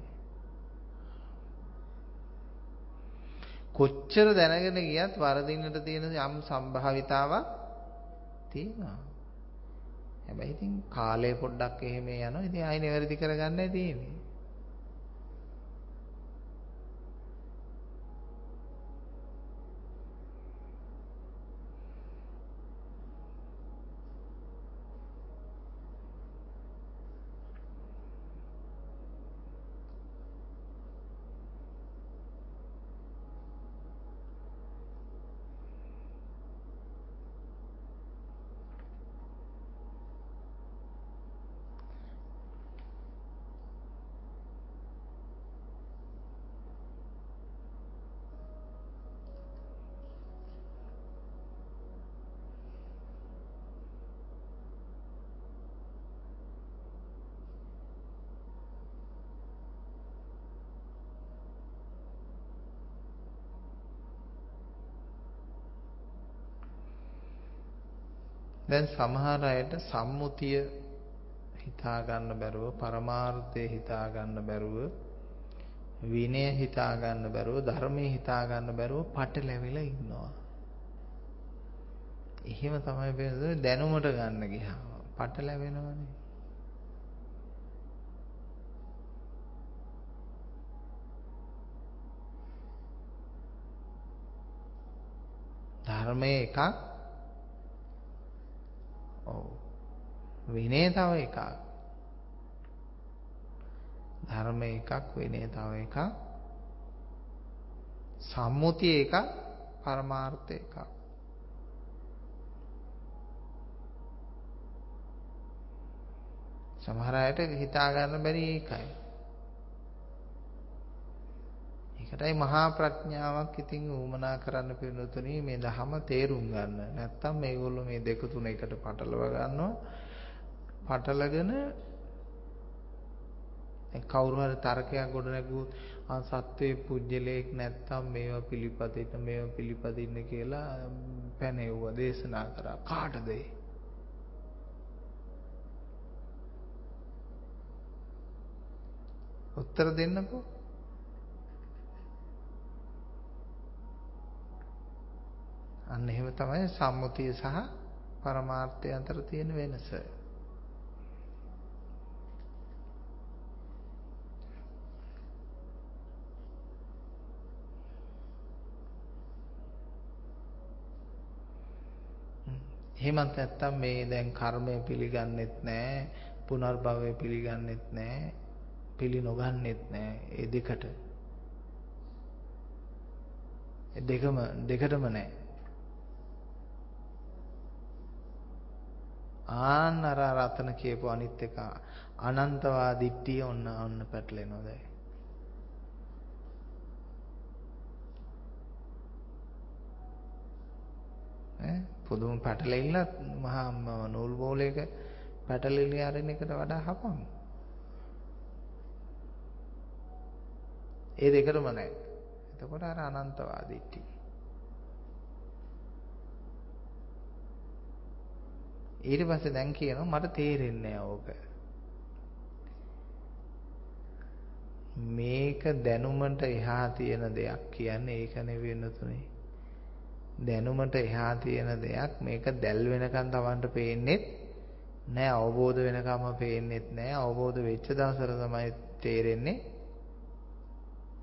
කොච්චර දැනගෙන ගියත් වර්ධින්නට තියෙන යම් සම්භාවිතාවක් තියෙනවා. හැබැයි ඉතින් කාලය පොඩ්ඩක් එහෙම යනවා. ඉතින් ආයෙ නිවැරදි කරගන්නයි තියෙන්නේ. දැන් සමහර අයට සම්මුතිය හිතා ගන්න බැරුව, පරමාර්ථය හිතා ගන්න බැරුව, විනය හිතා ගන්න බැරුව, ධර්මයේ හිතා ගන්න බැරුව පටලැවිලා ඉන්නවා. එහෙම තමයි වෙන්නේ. දැනුමට ගන්න ගියාම පටලැවෙනවනේ. ධර්මයේ එකක්, ඔව්, විනය තව එකක්. ධර්ම එකක්, විනය තව එකක්, සම්මුතිය එකක්, පරමාර්ථ එකක්. සමහර අයට හිතා ගන්න බැරි ඒකයි. ඒකටයි මහා ප්‍රඥාවක් ඉතින් උවමනා කරන්න පිළිතුරුනි මේ ධහම තේරුම් ගන්න. නැත්තම් මේගොල්ලෝ මේ දෙක තුන එකට පටලව ගන්නවා. පටලගෙන කවුරු හරි තර්කයක් ගොඩ නැගුවොත් සත්වයේ පුජ්‍යලයක් නැත්තම් මේවා පිළිපදින්න කියලා පැනෙව්වා, දේශනා කරා. කාටද ඒ? උත්තර දෙන්නකෝ. අන්න එහෙම තමයි සම්මුතිය සහ පරමාර්ථය අතර තියෙන වෙනස. එහෙමත් නැත්තම් මේ දැන් කර්මය පිළිගන්නෙත් නැහැ, පුනර්භවය පිළිගන්නෙත් නැහැ, පිළි නොගන්නෙත් නැහැ. ඒ දෙකටම නැහැ. ආන්න අර රතන කියපු අනිත් එක අනන්තවාදිට්ඨිය ඔන්න පැටලෙනවා දැන්. පුදුම පැටලෙilla මහා නූල් බෝලයක පැටලෙලිය අරින එකට වඩා හපන්. ඒ දෙකටම නැහැ. එතකොට අර අනන්තවාදිට්ඨිය. ඊට පස්සේ දැන් කියනවා මට තේරෙන්නේ නැහැ ඕක. මේක දැනුමට එහා තියෙන දෙයක් කියන්නේ ඒක නෙවෙයි නතුනේ. දැනුමට එහා තියෙන දෙයක්. මේක දැල් වෙනකන් Tamanට පේන්නේත් නෑ, අවබෝධ වෙනකම්ම පේන්නේත් නෑ. අවබෝධ වෙච්ච දවසට තමයි තේරෙන්නේ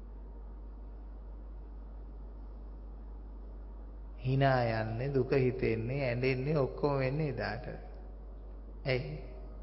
hina යන්නේ, දුක හිතෙන්නේ, ඇඬෙන්නේ ඔක්කොම වෙන්නේ එදාට. ඇයි?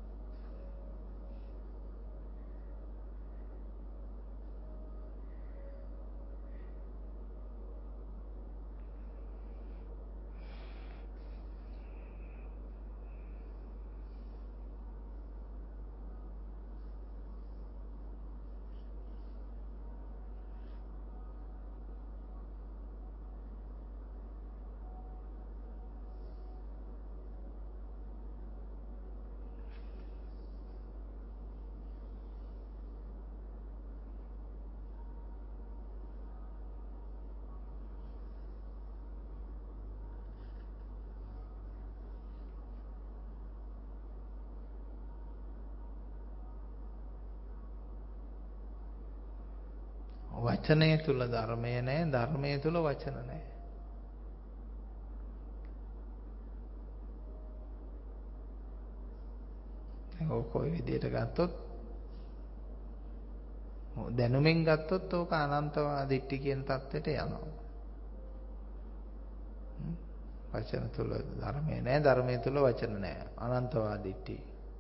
වචනය තුල ධර්මය නැහැ, ධර්මය තුල වචන නැහැ. ඕක කොයි විදියට ගත්තොත්, දැනුමින් ගත්තොත් ඕක අනන්තවාදිට්ඨි කියන தත්වෙට යනවා. වචන තුල ධර්මය නැහැ, ධර්මය තුල වචන නැහැ. අනන්තවාදිට්ඨි.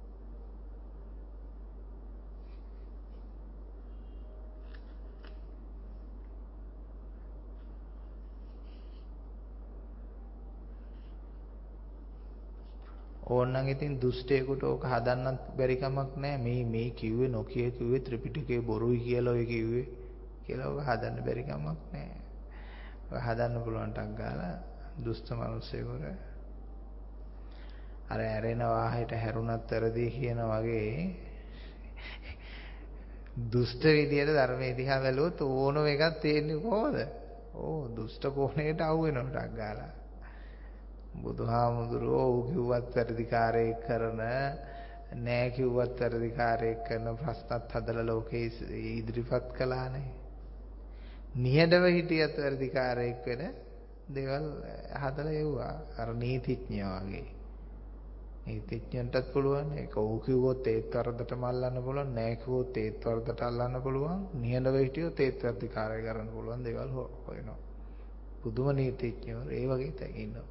ඕනනම් ඉතින් දුෂ්ටයෙකුට ඕක හදන්නත් බැරි කමක් නැහැ. මේ කිව්වේ නොකිය කිව්වේ ත්‍රිපිටකේ බොරුයි කියලා ඔය කිව්වේ කියලා ඕක හදන්න බැරි කමක් නැහැ. ඔය හදන්න පුළුවන් ටක් ගාලා දුෂ්ට මිනිස්සුෙකුට අර ඇරෙන වාහයට හැරුණත් වැරදි කියන වගේ දුෂ්ට විදියට ධර්මයේ දිහා බැලුවොත් ඕනම එකක් තේන්නේ කොහොමද? දුෂ්ට කෝණයට අහු වෙනවා ටක් ගාලා. බුදුහාමුදුරුවෝ ඔව් කිව්වත් වැඩිකාරයෙක් කරන, නෑ කිව්වත් වැඩිකාරයෙක් කරන ප්‍රශ්නත් හදලා ලෝකේ ඉදිරිපත් කළානේ. නිහඬව හිටියත් වැඩිකාරයෙක් වෙන දේවල් හදලා එව්වා. අර නීතිඥයෝ වගේ. නීතිඥයන්ටත් පුළුවන් ඒක ඔව් කිව්වොත් ඒත් වරදටම අල්ලන්න පුළුවන්, නෑ කිව්වොත් ඒත් වරදට අල්ලන්න පුළුවන්, නිහඬව හිටියොත් ඒත් වැඩිකාරය කරන්න පුළුවන් දේවල් හොයනවා. පුදුම නීතිඥයෝ ඒ වගේ තැන් ඉන්නවා.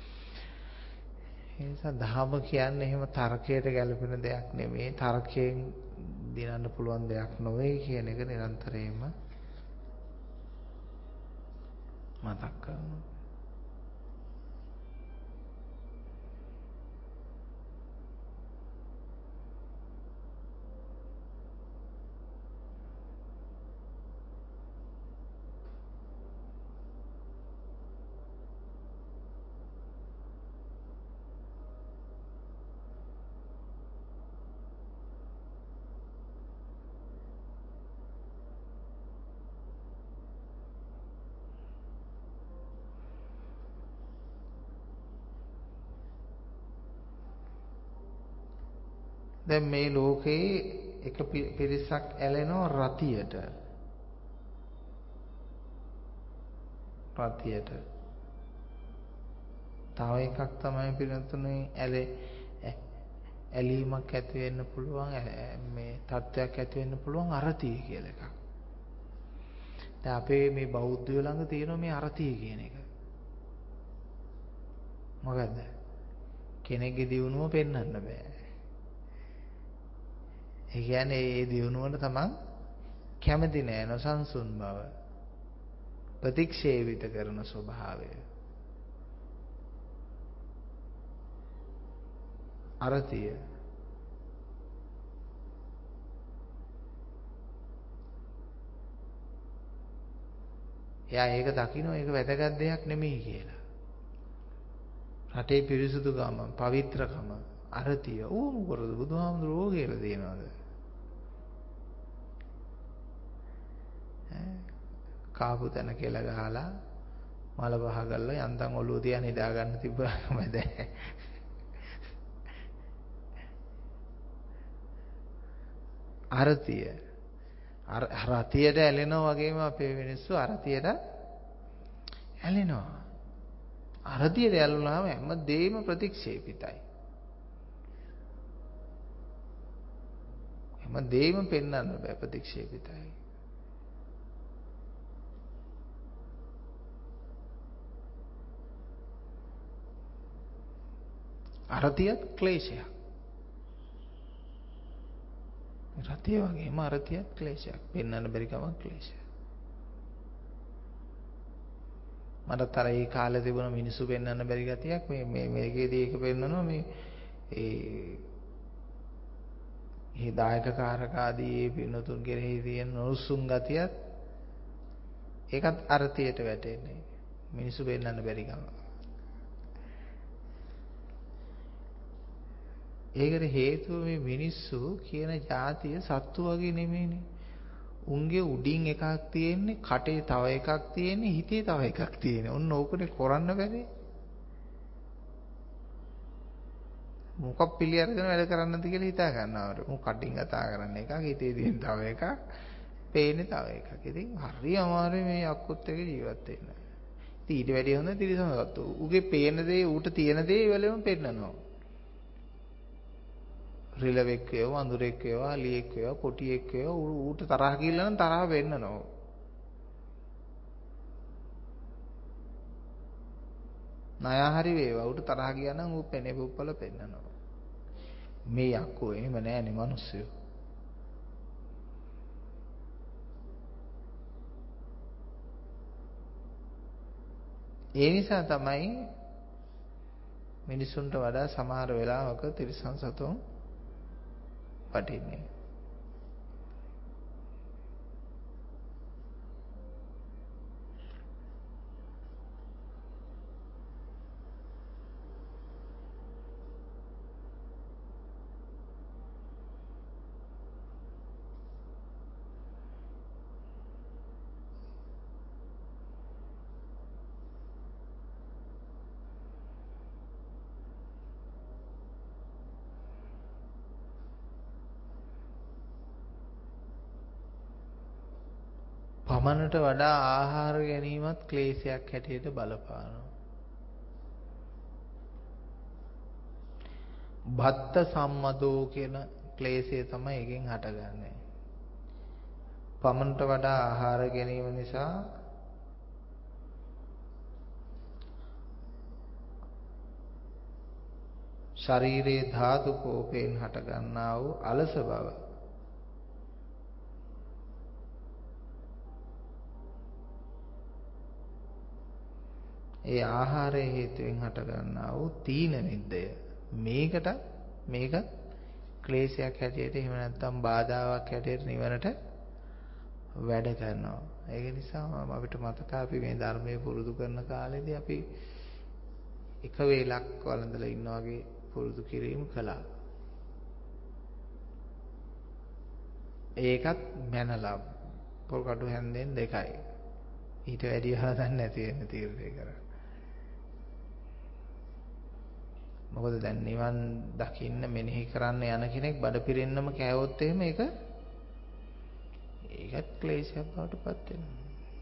ඒ නිසා ධර්ම කියන්නේ එහෙම තර්කයට ගැලපෙන දෙයක් නෙමෙයි, තර්කයෙන් දිනන්න පුළුවන් දෙයක් නොවේ කියන එක නිරන්තරයෙන්ම මතක් කරනවා. දැන් මේ ලෝකේ එක පිරිසක් ඇලෙනවා රතියට. තව එකක් තමයි පිළිතුරුනේ ඇලීමක් ඇති වෙන්න පුළුවන්, මේ තත්ත්වයක් ඇති වෙන්න පුළුවන් අරතිය කියලා එකක්. දැන් අපේ මේ බෞද්ධයෝ ළඟ තියෙනවා මේ අරතිය කියන එක. මොකද්ද? කෙනෙක්ගේ දියුණුව පෙන්වන්න බෑ. ඒ කියන්නේ ඒ දියුණුවට තමන් කැමති නෑ, නොසන්සුන් බව, ප්‍රතික්ෂේපිත කරන ස්වභාවය. අරතිය. එයා ඒක දකින්න ඒක වැදගත් දෙයක් නෙමෙයි කියලා. රටේ පිරිසුදුකම, පවිත්‍රකම, අරතිය මොකද බුදුහාමුදුරුවෝ කියලා දෙනවද? කාපු තැන කෙල ගහලා මල පහ කරලා යන්තම් ඔළුව තියන් හිතා ගන්න තිබ්බම බෑ. අරතිය. රතියට ඇලෙනවා වගේම අපේ මිනිස්සු අරතියට ඇලෙනවා. අරතියට ඇලුනහම හැමදේම ප්‍රතික්ෂේපිතයි. හැමදේම පෙන්වන්න බෑ, ප්‍රතික්ෂේපිතයි. අරතියත් ක්ලේශයක්. රතිය වගේම අරතියත් ක්ලේශයක්. පෙන්වන්න බැරි කමක් ක්ලේශයක්. මටත් අර ඒ කාලේ තිබුණ මිනිස්සු පෙන්වන්න බැරි ගතියක් මේකේදී ඒක පෙන්වනවා මේ ඒ දායක කාරකාදී ඒ පින්නතුන් කෙරෙහි තියෙන නොඋසුම් ගතියත් ඒකත් අර්ථයට වැටෙන්නේ. මිනිස්සු පෙන්වන්න බැරි කම. ඒකට හේතුව මේ මිනිස්සු කියන જાතිය සත්තු වගේ නෙමෙයිනේ. උන්ගේ උඩින් එකක් තියෙන්නේ, කටේ තව එකක් තියෙන්නේ, හිතේ තව එකක් තියෙන්නේ. ඔන්න ඕකනේ කරන්න බැරි. මොකක් පිළි අරගෙන වැඩ කරන්නද කියලා හිතා ගන්නවට. මොක කටින් කතා කරන්නේ එකක්, හිතේ තියෙන තව එකක්, පේන්නේ තව එකක්. ඉතින් හරි අමාරුයි මේ අක්කුත් එක ජීවත් වෙන්න. ඉතින් ඊට වැඩිය හොඳ තිරිසන් සත්තු. උගේ පේන දේ, ඌට තියෙන දේ ඉවලෙම පෙන්නනවා. රිලෙවෙක් වේවා, අඳුරෙක් වේවා, අලියෙක් වේවා, කොටියෙක් වේවා, ඌට තරහ ගිල්ලා නම් තරහ වෙන්නනවා. ණය හරි වේවා, ඌට තරහ ගියා නම් ඌ පෙනේ පුප්පල පෙන්නනවා. මේ යක්කෝ එහෙම නෑනේ මිනිස්සු. ඒ නිසා තමයි මිනිසුන්ට වඩා සමහර වෙලාවක තිරිසන් සතුන් වටින්නේ. පමණට වඩා ආහාර ගැනීමත් ක්ලේශයක් හැටියට බලපානවා. භත්ත සම්මදෝ කියන ක්ලේශය තමයි එකෙන් හටගන්නේ. පමණට වඩා ආහාර ගැනීම නිසා ශරීරයේ ධාතු කෝපයෙන් හටගන්නා වූ අලස බව ඒ ආහාරයේ හේතුවෙන් හටගන්නා වූ තීන මිද්දය මේක ක්ලේශයක් හැටියට එහෙම නැත්නම් බාධාවක් හැටියට නිවනට වැඩ කරනවා. ඒක නිසා අපිට මතක අපි මේ ධර්මයේ පුරුදු කරන කාලේදී අපි එක වේලක් වළඳලා ඉන්නා වගේ පුරුදු කිරීම කළා. ඒකත් මැනලා පොල්කටු හැන්දෙන් 2යි. ඊට වැඩි හදන්න නැති වෙන තීරණය කරා. මොකද දැන් නිවන් දකින්න මෙනෙහි කරන්න යන කෙනෙක් බඩ පිරෙන්නම කෑවොත් එහෙම ඒකත් ක්ලේශයක් බවට පත් වෙනවා.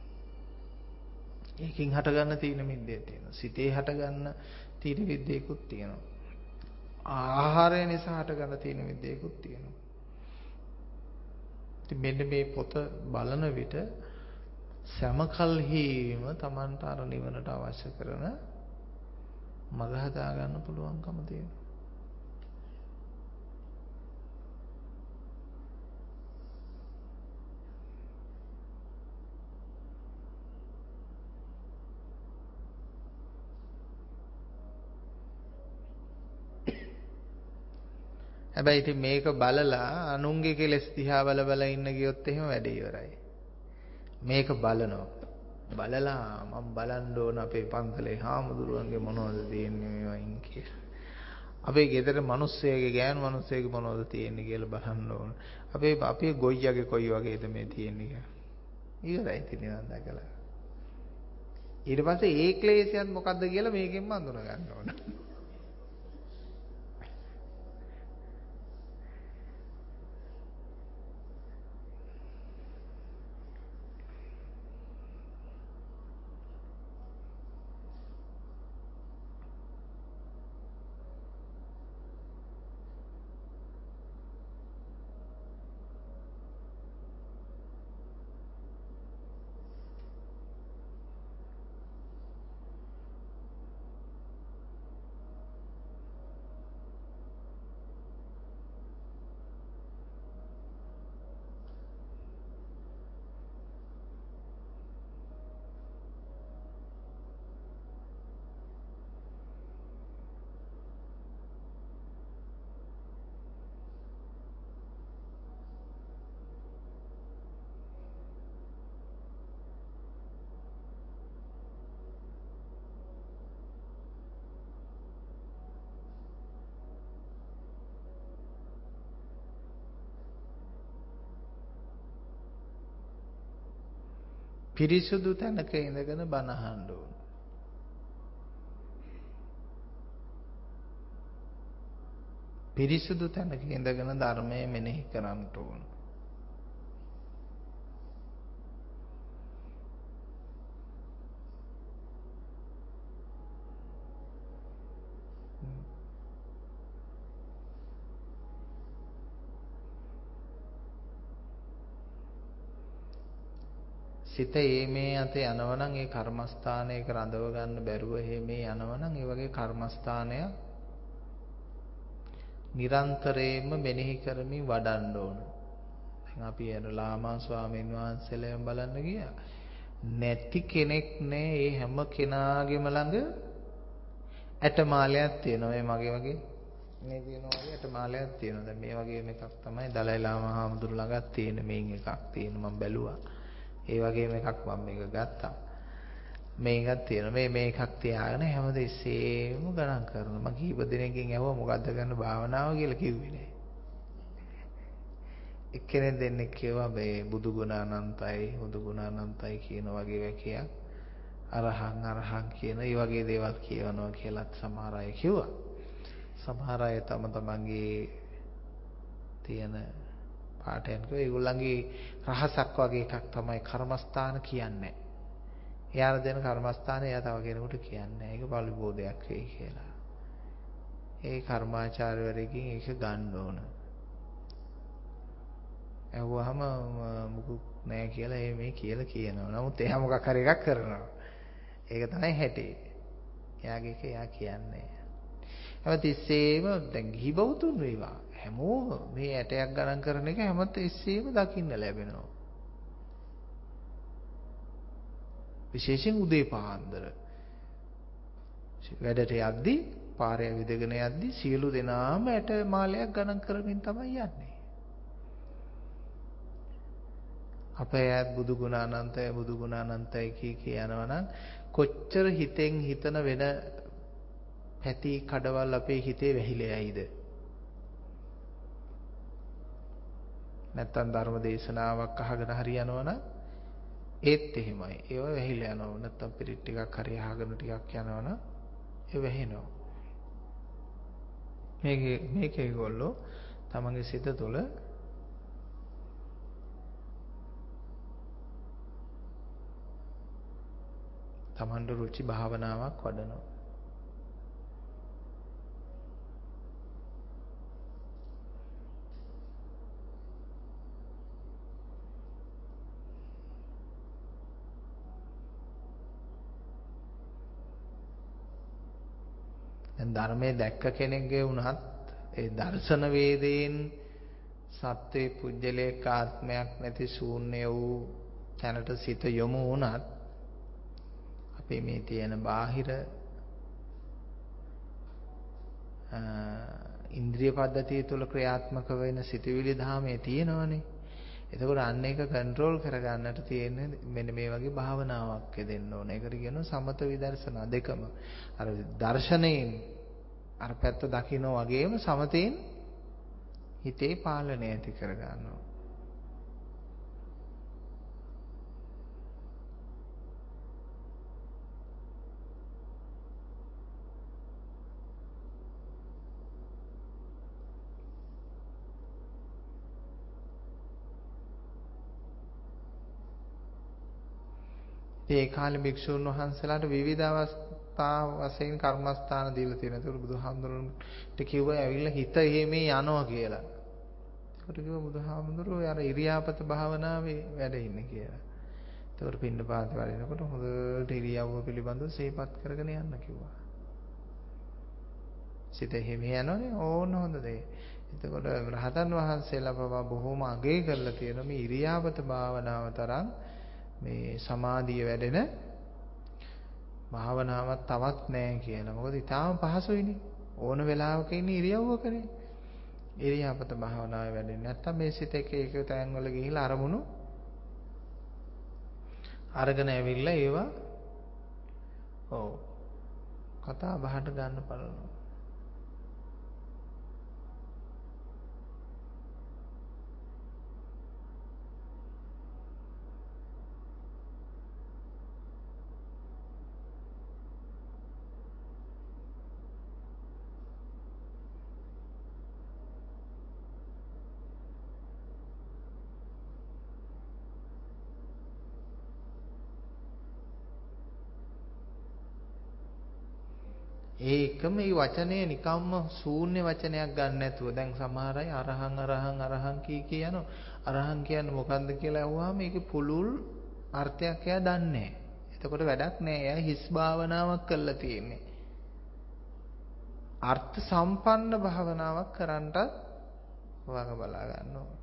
ඒකෙන් හටගන්න තීන මිද්දේ තියෙනවා. සිතේ හටගන්න තීන මිද්දේකුත් තියෙනවා. ආහාරය නිසා හටගන්න තීන මිද්දේකුත් තියෙනවා. ඉතින් මෙන්න මේ පොත බලන විට සමකල්හිම Tamanට අර නිවනට අවශ්‍ය කරන මඟ හදා ගන්න පුළුවන්කම තියෙනවා. හැබැයි ඉතින් මේක බලලා අනුන්ගේ කෙලස් දිහා බල ඉන්න ගියොත් එහෙම වැඩ ඉවරයි. මේක බලනවා. බලලා මම බලන්න ඕන අපේ පන්සලේ හාමුදුරුවන්ගේ මොනවද තියෙන්නේ මේවයින් කියලා. අපේ ගෙදර මිනිස්සෙගේ ගෑනු මිනිස්සෙගේ මොනවද තියෙන්නේ කියලා බලන්න ඕන. අපේ ගොයියාගේ කොයි වගේද මේ තියෙන්නේ කියලා. ඉවරයි ඉතින් නිවන් දැකලා. ඊට පස්සේ ඒ ක්ලේශයන් මොකද්ද කියලා මේකෙන්ම අඳුන ගන්න ඕන. පිරිසුදු තැනක ඉඳගෙන බණ අහන්න ඕන. පිරිසුදු තැනක ඉඳගෙන ධර්මය මෙනෙහි කරන්න ඕන. සිත මේ අත යනවනම් ඒ කර්මස්ථානයක රඳව ගන්න බැරුව මේ යනවනම් ඒ වගේ කර්මස්ථානයක් නිරන්තරයෙන්ම මෙනෙහි කරමින් වඩන්න ඕන. දැන් අපි අර ලාමා ස්වාමීන් වහන්සේලා බලන්න ගියා. නැති කෙනෙක් නෑ. ඒ හැම කෙනාගේම ළඟ ඇටමාලයක් තියෙනවා. මේ මගේ වගේ මේ තියෙනවා වගේ ඇටමාලයක් තියෙනවා. දැන් මේ වගේ එකක් තමයි දලයි ලාමා හාමුදුරු ළඟත් තියෙන. මේන් එකක් තියෙන මම බැලුවා. ඒ වගේම එකක් මම මේක ගත්තා. මේකක් තියෙනවා. මේ එකක් තියාගෙන හැමදෙස්සෙම ගණන් කරනවා. මම කීප දිනකින් ඇහුවා මොකද්ද කරන භාවනාව කියලා කිව්වේ නෑ. එක්කෙනෙක් දෙන්නෙක් කිව්වා මේ බුදු ගුණ අනන්තයි කියන වගේ වැකියක්. අරහං කියන ඒ වගේ දේවල් කියවනවා කියලාත් සමහර අය කිව්වා. සමහර අය තමන්ගේ තියෙන පාඩයන් ඒගොල්ලන්ගේ රහසක් වගේ එකක් තමයි කර්මස්ථාන කියන්නේ. එයාලා දෙන කර්මස්ථානේ එයා තව කෙනෙකුට කියන්නේ. ඒක පරිබෝධයක් වෙයි කියලා. ඒ කර්මාචාර්යවරයෙක්ගෙන් ඒක ගන්න ඕන. ඇහුවාම මුකුත් නැහැ කියලා මේ කියලා කියනවා. නමුත් එයා මොකක් හරි එකක් කරනවා. ඒක තමයි හැටි. එයාගේ එක එයා කියන්නේ. හැමතිස්සෙම දැන් ගිහි බෞතුන් වේවා. හැමෝම මේ ඇටයක් ගණන් කරන එක හැමතිස්සෙම දකින්න ලැබෙනවා. විශේෂයෙන් උදේ පාන්දර. වැඩට යද්දී පාරේ විදගෙන යද්දී සියලු දෙනාම ඇට මාලයක් ගණන් කරමින් තමයි යන්නේ. අපේ ඈත් බුදු ගුණ අනන්තයි කී යනවනම් කොච්චර හිතෙන් හිතන වෙන පැති කඩවල් අපේ හිතේ වැහිලා යයිද? නැත්තම් ධර්ම දේශනාවක් අහගෙන හරියනවනම් ඒත් එහෙමයි. ඒව වැහිලා යනවා. නැත්තම් පිරිත් ටිකක් හරි අහගෙන ටිකක් යනවනම් ඒ වැහෙනවා. මේකේ ඒගොල්ලෝ තමන්ගේ සිත තුළ තමන්ට රුචි භාවනාවක් වඩනවා. දැන් ධර්මයේ දැක්ක කෙනෙක්ගේ වුණත් ඒ දර්ශන වේදයෙන් සත්වේ පුජ්‍යලේක ආත්මයක් නැති ශූන්‍ය වූ තැනට සිත යොමු වුණත් අපේ මේ තියෙන බාහිර ඉන්ද්‍රිය පද්ධතිය තුළ ක්‍රියාත්මක වෙන සිතුවිලි ධාමයේ තියෙනවනේ. එතකොට අන්න ඒක කන්ට්‍රෝල් කරගන්නට තියෙන්නේ මෙන්න මේ වගේ භාවනාවක් දෙන්න ඕන. ඒකට කියනවා සමත විදර්ශනා දෙකම. අර දර්ශනයෙන් අර පැත්ත දකින්න වගේම සමතෙන් හිතේ පාලනය ඇති කරගන්නවා. ඒ කාලේ භික්ෂුන් වහන්සේලාට විවිධ අවස්ථා වශයෙන් කර්මස්ථාන දීලා තියෙනවා. ඒක බුදුහාමුදුරන්ට කිව්වා ඇවිල්ලා හිත එහෙමේ යනවා කියලා. ඒකට කිව්වා බුදුහාමුදුරුවෝ අර ඉරියාපත භාවනාවේ වැඩ ඉන්නේ කියලා. ඒකට පින්නපාත වඩිනකොට හොඳට ඉරියව්ව පිළිබඳව සිහිපත් කරගෙන යන්න කිව්වා. සිත එහෙමේ යනවනේ ඕන හොඳ දේ. එතකොට රහතන් වහන්සේලා පවා බොහොම අගය කරලා තියෙන මේ ඉරියාපත භාවනාව තරම් මේ සමාධිය වැඩෙන භාවනාවක් තවත් නැහැ කියලා. මොකද ඊටාම පහසුයිනේ. ඕන වෙලාවක ඉන්නේ ඉරියව්වකනේ. ඉරියාපත භාවනාවේ වැඩෙන්නේ නැත්තම් මේ සිත එක තැන් වල ගිහිලා අරමුණු අරගෙන ඇවිල්ලා ඒවා කතා බහට ගන්න බලනවා. ඒකම මේ වචනේ නිකම්ම ශූන්‍ය වචනයක් ගන්න නැතුව දැන් සමහර අය අරහං කී යනවා. අරහං කියන්නේ මොකන්ද කියලා අහුවාම මේකේ පුළුල් අර්ථයක් එයා දන්නේ නැහැ. එතකොට වැඩක් නැහැ. එයා හිස් භාවනාවක් කරලා තියෙන්නේ. අර්ථ සම්පන්න භාවනාවක් කරන්නට වග බලා ගන්න ඕන.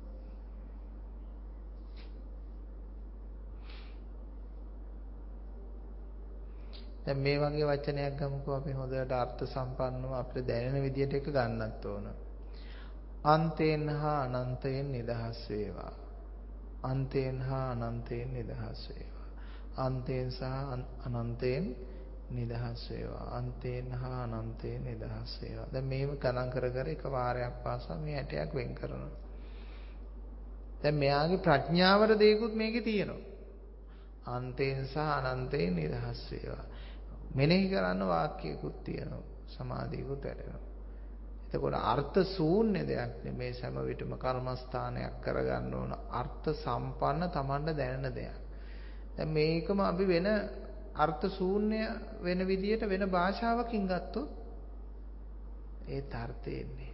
දැන් මේ වගේ වචනයක් ගමුකෝ අපි හොඳට අර්ථ සම්පන්නව අපිට දැනෙන විදිහට එක ගන්නත් ඕන. අන්තයෙන් හා අනන්තයෙන් නිදහස් වේවා. අන්තයෙන් හා අනන්තයෙන් නිදහස් වේවා. අන්තයෙන් සහ අනන්තයෙන් නිදහස් වේවා. අන්තයෙන් හා අනන්තයෙන් නිදහස් වේවා. දැන් මේව ගණන් කර කර එක වාරයක් පාසා මේ 60ක් වෙන් කරනවා. දැන් මෙයාගේ ප්‍රඥාවර දෙයක්ත් මේකේ තියෙනවා. අන්තයෙන් සහ අනන්තයෙන් නිදහස් වේවා. මෙනෙහි කරන්න වාක්‍යයකුත් තියෙනවා. සමාධියකුත් වැඩෙනවා. එතකොට අර්ථ ශූන්‍ය දෙයක් නෙමේ සෑම විටම කර්මස්ථානයක් කරගන්න ඕන. අර්ථ සම්පන්න Tamanට දැනෙන දෙයක්. දැන් මේකම අපි වෙන අර්ථ ශූන්‍ය වෙන විදියට වෙන භාෂාවකින් ගත්තොත් ඒත් අර්ථය එන්නේ.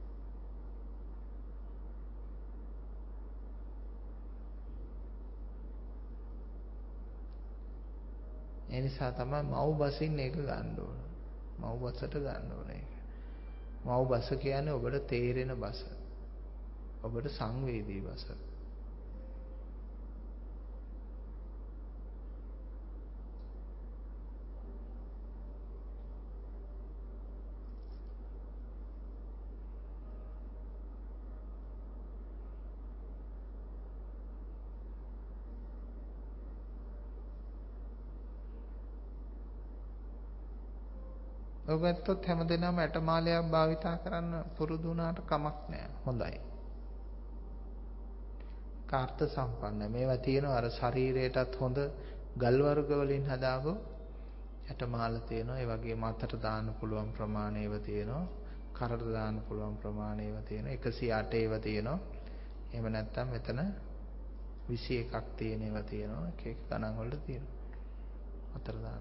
ඒ නිසා තමයි මව් බසින් ඒක ගන්න ඕන. මව් බසට ගන්න ඕන ඒක. මව් බස කියන්නේ ඔබට තේරෙන බස. ඔබට සංවේදී බස. ඔබ ඇත්තොත් හැමදේනම ඇටමාලයක් භාවිතා කරන්න පුරුදු වුණාට කමක් නැහැ. හොඳයි. කාර්ත සම්පන්න. මේවා තියෙනවා අර ශරීරයටත් හොඳ ගල් වර්ග වලින් හදාපු ඇටමාල තියෙනවා. ඒ වගේම අතට දාන්න පුළුවන් ප්‍රමාණය ඒවා තියෙනවා. කරට දාන්න පුළුවන් ප්‍රමාණය ඒවා තියෙනවා. 108 ඒවා තියෙනවා. එහෙම නැත්නම් මෙතන 21ක් තියෙන ඒවා තියෙනවා. එක එක ගණන් වලට තියෙනවා. අතට දාන්න.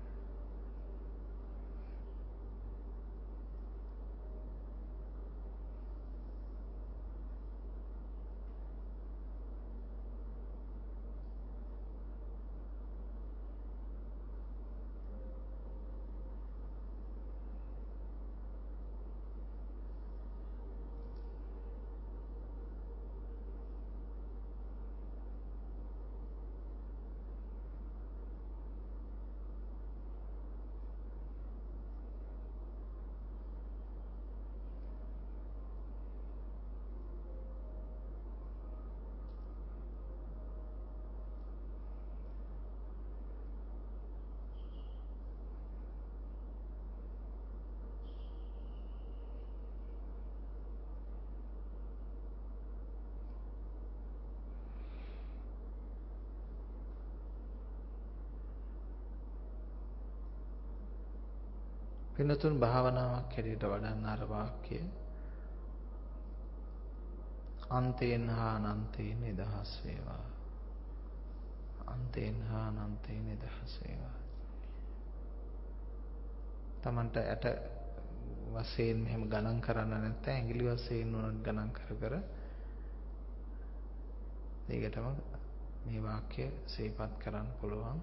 පින්නතුන් භාවනාවක් හැටියට වඩන්න අර වාක්‍ය අන්තයෙන් හා අනන්තයෙන් නිදහස් වේවා. අන්තයෙන් හා අනන්තයෙන් නිදහස් වේවා. Tamanට ඇට වශයෙන් මෙහෙම ගණන් කරන්න නැත්නම් ඇඟිලි වශයෙන් උනත් ගණන් කර කර ඒකටම මේ වාක්‍ය සිහිපත් කරන්න පුළුවන්.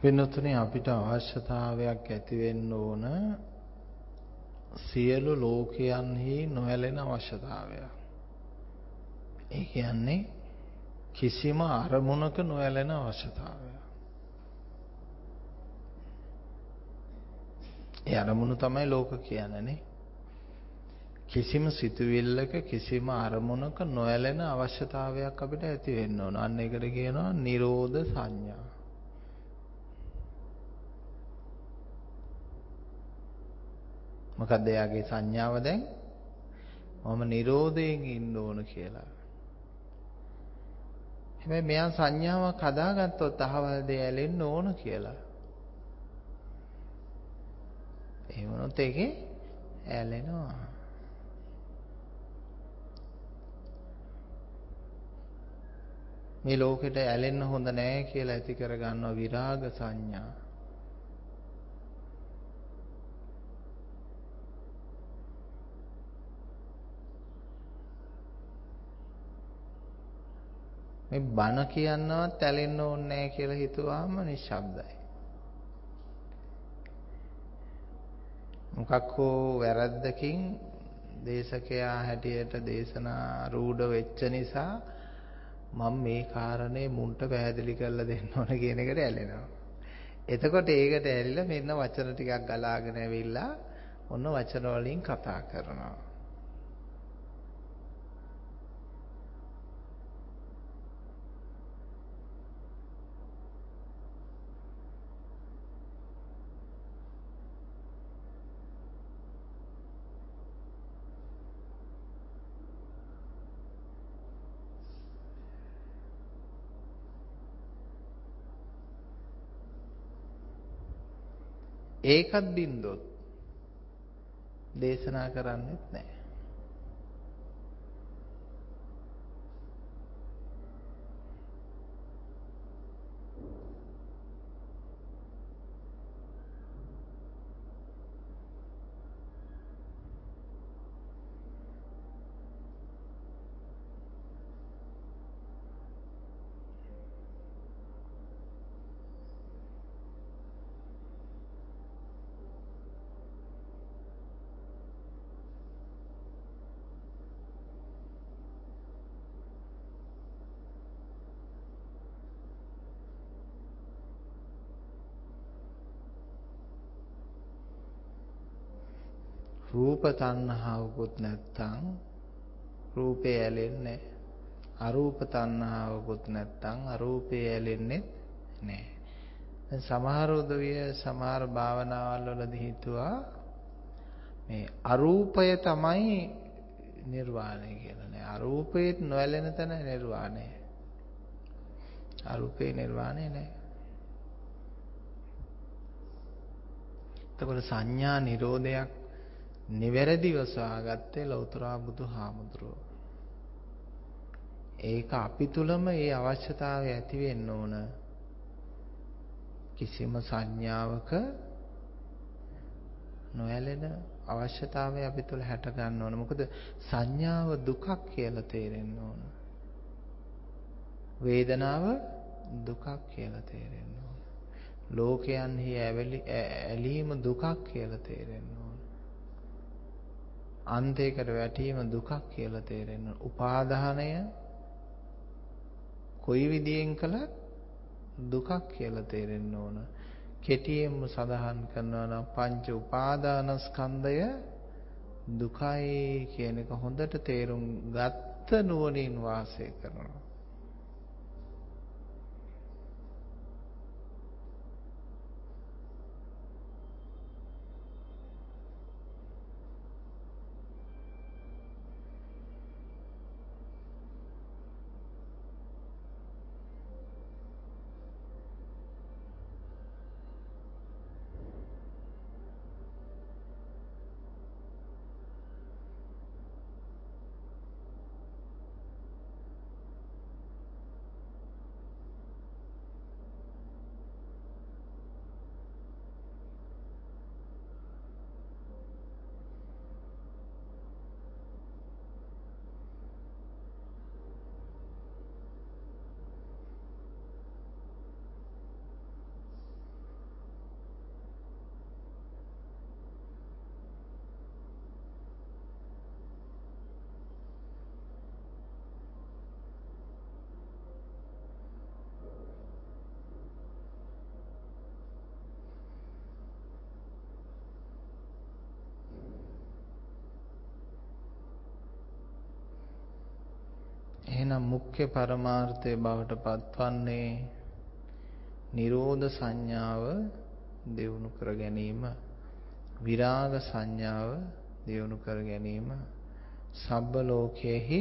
වෙනතුනේ අපිට අවශ්‍යතාවයක් ඇති වෙන්න ඕන සියලු ලෝකයන්හි නොඇලෙන අවශ්‍යතාවය. ඒ කියන්නේ කිසිම අරමුණක නොඇලෙන අවශ්‍යතාවය. ඒ අරමුණු තමයි ලෝක කියන්නේ නේ. කිසිම සිතුවිල්ලක කිසිම අරමුණක නොඇලෙන අවශ්‍යතාවයක් අපිට ඇති වෙන්න ඕන. අන්න ඒකට කියනවා නිරෝධ සංඥා. මොකක්ද එයාගේ සංඥාව දැන්? මම නිරෝධයෙන් ඉන්න ඕන කියලා. හැබැයි මෙයා සංඥාවක් හදාගත්තොත් අහවල දෙය ඇලෙන්න ඕන කියලා. ඒ වුණොත් ඒකේ ඇලෙනවා. මේ ලෝකෙට ඇලෙන්න හොඳ නෑ කියලා ඇති කරගන්නවා විරාග සංඥා. මේ බණ කියන්නවත් ඇලෙන්න ඕනේ නෑ කියලා හිතුවාම නිශ්ශබ්දයි. මොකක් හෝ වැරද්දකින් දේශකයා හැටියට දේශනා රූඪ වෙච්ච නිසා මම මේ කාරණේ මුන්ට පැහැදිලි කරලා දෙන්න ඕන කියන එකට ඇලෙනවා. එතකොට ඒකට ඇලිලා මෙන්න වචන ටිකක් ගලාගෙන ඇවිල්ලා ඔන්න වචන වලින් කතා කරනවා. ඒකත් බින්දොත් දේශනා කරන්නෙත් නැහැ. රූප තණ්හාවකුත් නැත්තම් රූපේ ඇලෙන්නේ නැහැ. අරූප තණ්හාවකුත් නැත්තම් අරූපේ ඇලෙන්නේ නැහැ. දැන් සමහර උදවිය සමහර භාවනාවල් වලදී හිතුවා මේ අරූපය තමයි නිර්වාණය කියලා නේ. අරූපේත් නොඇලෙන තැන නිර්වාණය. අරූපේ නිර්වාණය නෑ. එතකොට සංඥා නිරෝධයක් නිවැරදිව සොයාගත්තේ ලෞතර බුදුහාමුදුරුවෝ. ඒක අපි තුලම ඒ අවශ්‍යතාවය ඇති වෙන්න ඕන. කිසිම සංඥාවක නොඇලෙන අවශ්‍යතාවය අපි තුල හැට ගන්න ඕන. මොකද සංඥාව දුකක් කියලා තේරෙන්න ඕන. වේදනාව දුකක් කියලා තේරෙන්න ඕන. ලෝකයන්හි ඇලීම දුකක් කියලා තේරෙන්න ඕන. අන්තයකට වැටීම දුකක් කියලා තේරෙන්න ඕන. උපාදානය කොයි විදියෙන් කළත් දුකක් කියලා තේරෙන්න ඕන. කෙටියෙන්ම සඳහන් කරනවා නම් පංච උපාදානස්කන්ධය දුකයි කියන එක හොඳට තේරුම් ගත්ත නුවණින් වාසය කරනවා. එහෙනම් මුඛ්‍ය පරමාර්ථය බවට පත්වන්නේ නිරෝධ සංඥාව දියුණු කර ගැනීම, විරාග සංඥාව දියුණු කර ගැනීම, සබ්බ ලෝකයේහි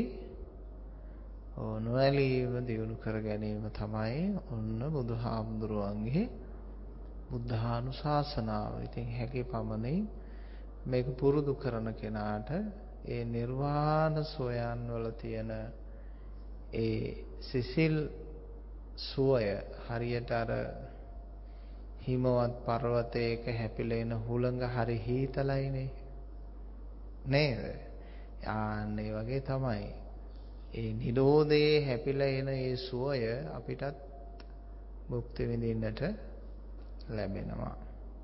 නොඇලීම දියුණු කර ගැනීම තමයි ඔන්න බුදුහාමුදුරුවන්ගේ බුද්ධානුශාසනාව. ඉතින් හැකි පමණින් මේක පුරුදු කරන කෙනාට ඒ නිර්වාණ සෝයන් වල තියෙන ඒ සිසිල් සුවය හරියට අර හිමවත් පර්වතයක හැපිලා එන හුළඟ හරි හීතලයිනේ නේද? ආන්නේ වගේ තමයි ඒ නිරෝධයේ හැපිලා එන ඒ සුවය අපිටත් භුක්ති විඳින්නට ලැබෙනවා.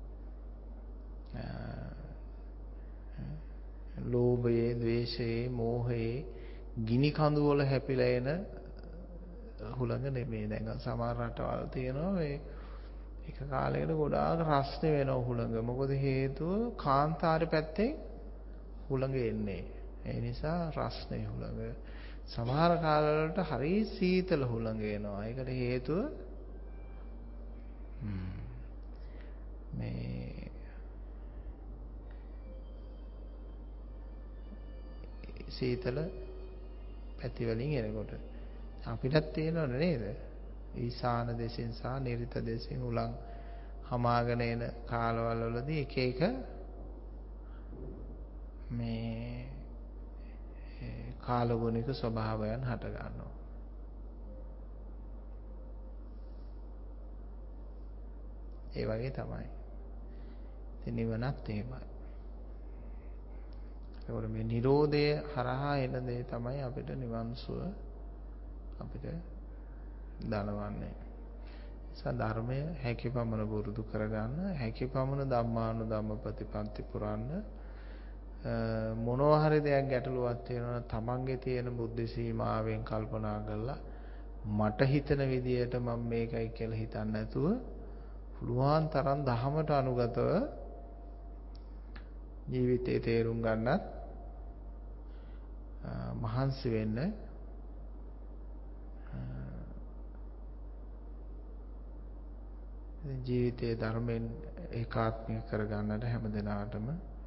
ලෝභයේ, ද්වේෂයේ, මෝහයේ ගිනි කඳු වල හැපිලා එන හුළඟ නෙමෙයි. දැන් සමහර රටවල් තියෙනවා මේ එක කාලයකට ගොඩාක් රස්නේ වෙනවා හුළඟ. මොකද හේතුව කාන්තාර පැත්තේ හුළඟ එන්නේ. ඒ නිසා රස්නේ හුළඟ. සමහර කාලවලට හරි සීතල හුළඟ එනවා. ඒකට හේතුව මේ සීතල පැති වලින් එනකොට අපිටත් තියෙනවද නේද? ඊසාන දෙසින් සහ නිරිත දෙසින් උලන් හමාගෙන එන කාලවල වලදී එක එක මේ කාලගුණික ස්වභාවයන් හට ගන්නවා. ඒ වගේ තමයි. ඉතින් නිවනත් එහෙමයි. ඒවල මේ Nirodhe හරහා එන දේ තමයි අපිට නිවන් සුව අපිට දනවන්නේ. ධර්මය හැකියපමණ පුරුදු කරගන්න, හැකියපමණ ධම්මානුධම්ම ප්‍රතිපත්ති පුරන්න. මොනවා හරි දෙයක් ගැටලුවක් තියෙනවා තමන්ගේ තියෙන බුද්ධි සීමාවෙන් කල්පනා කරලා මට හිතන විදියට මම මේකයි කියලා හිතන්නේ නැතුව පුළුවන් තරම් ධහමට අනුගතව ජීවිතේ තේරුම් ගන්නත් මහන්සි වෙන්න. ජීවිතයේ ධර්මයෙන් ඒකාත්මික කරගන්නට හැම දිනාටම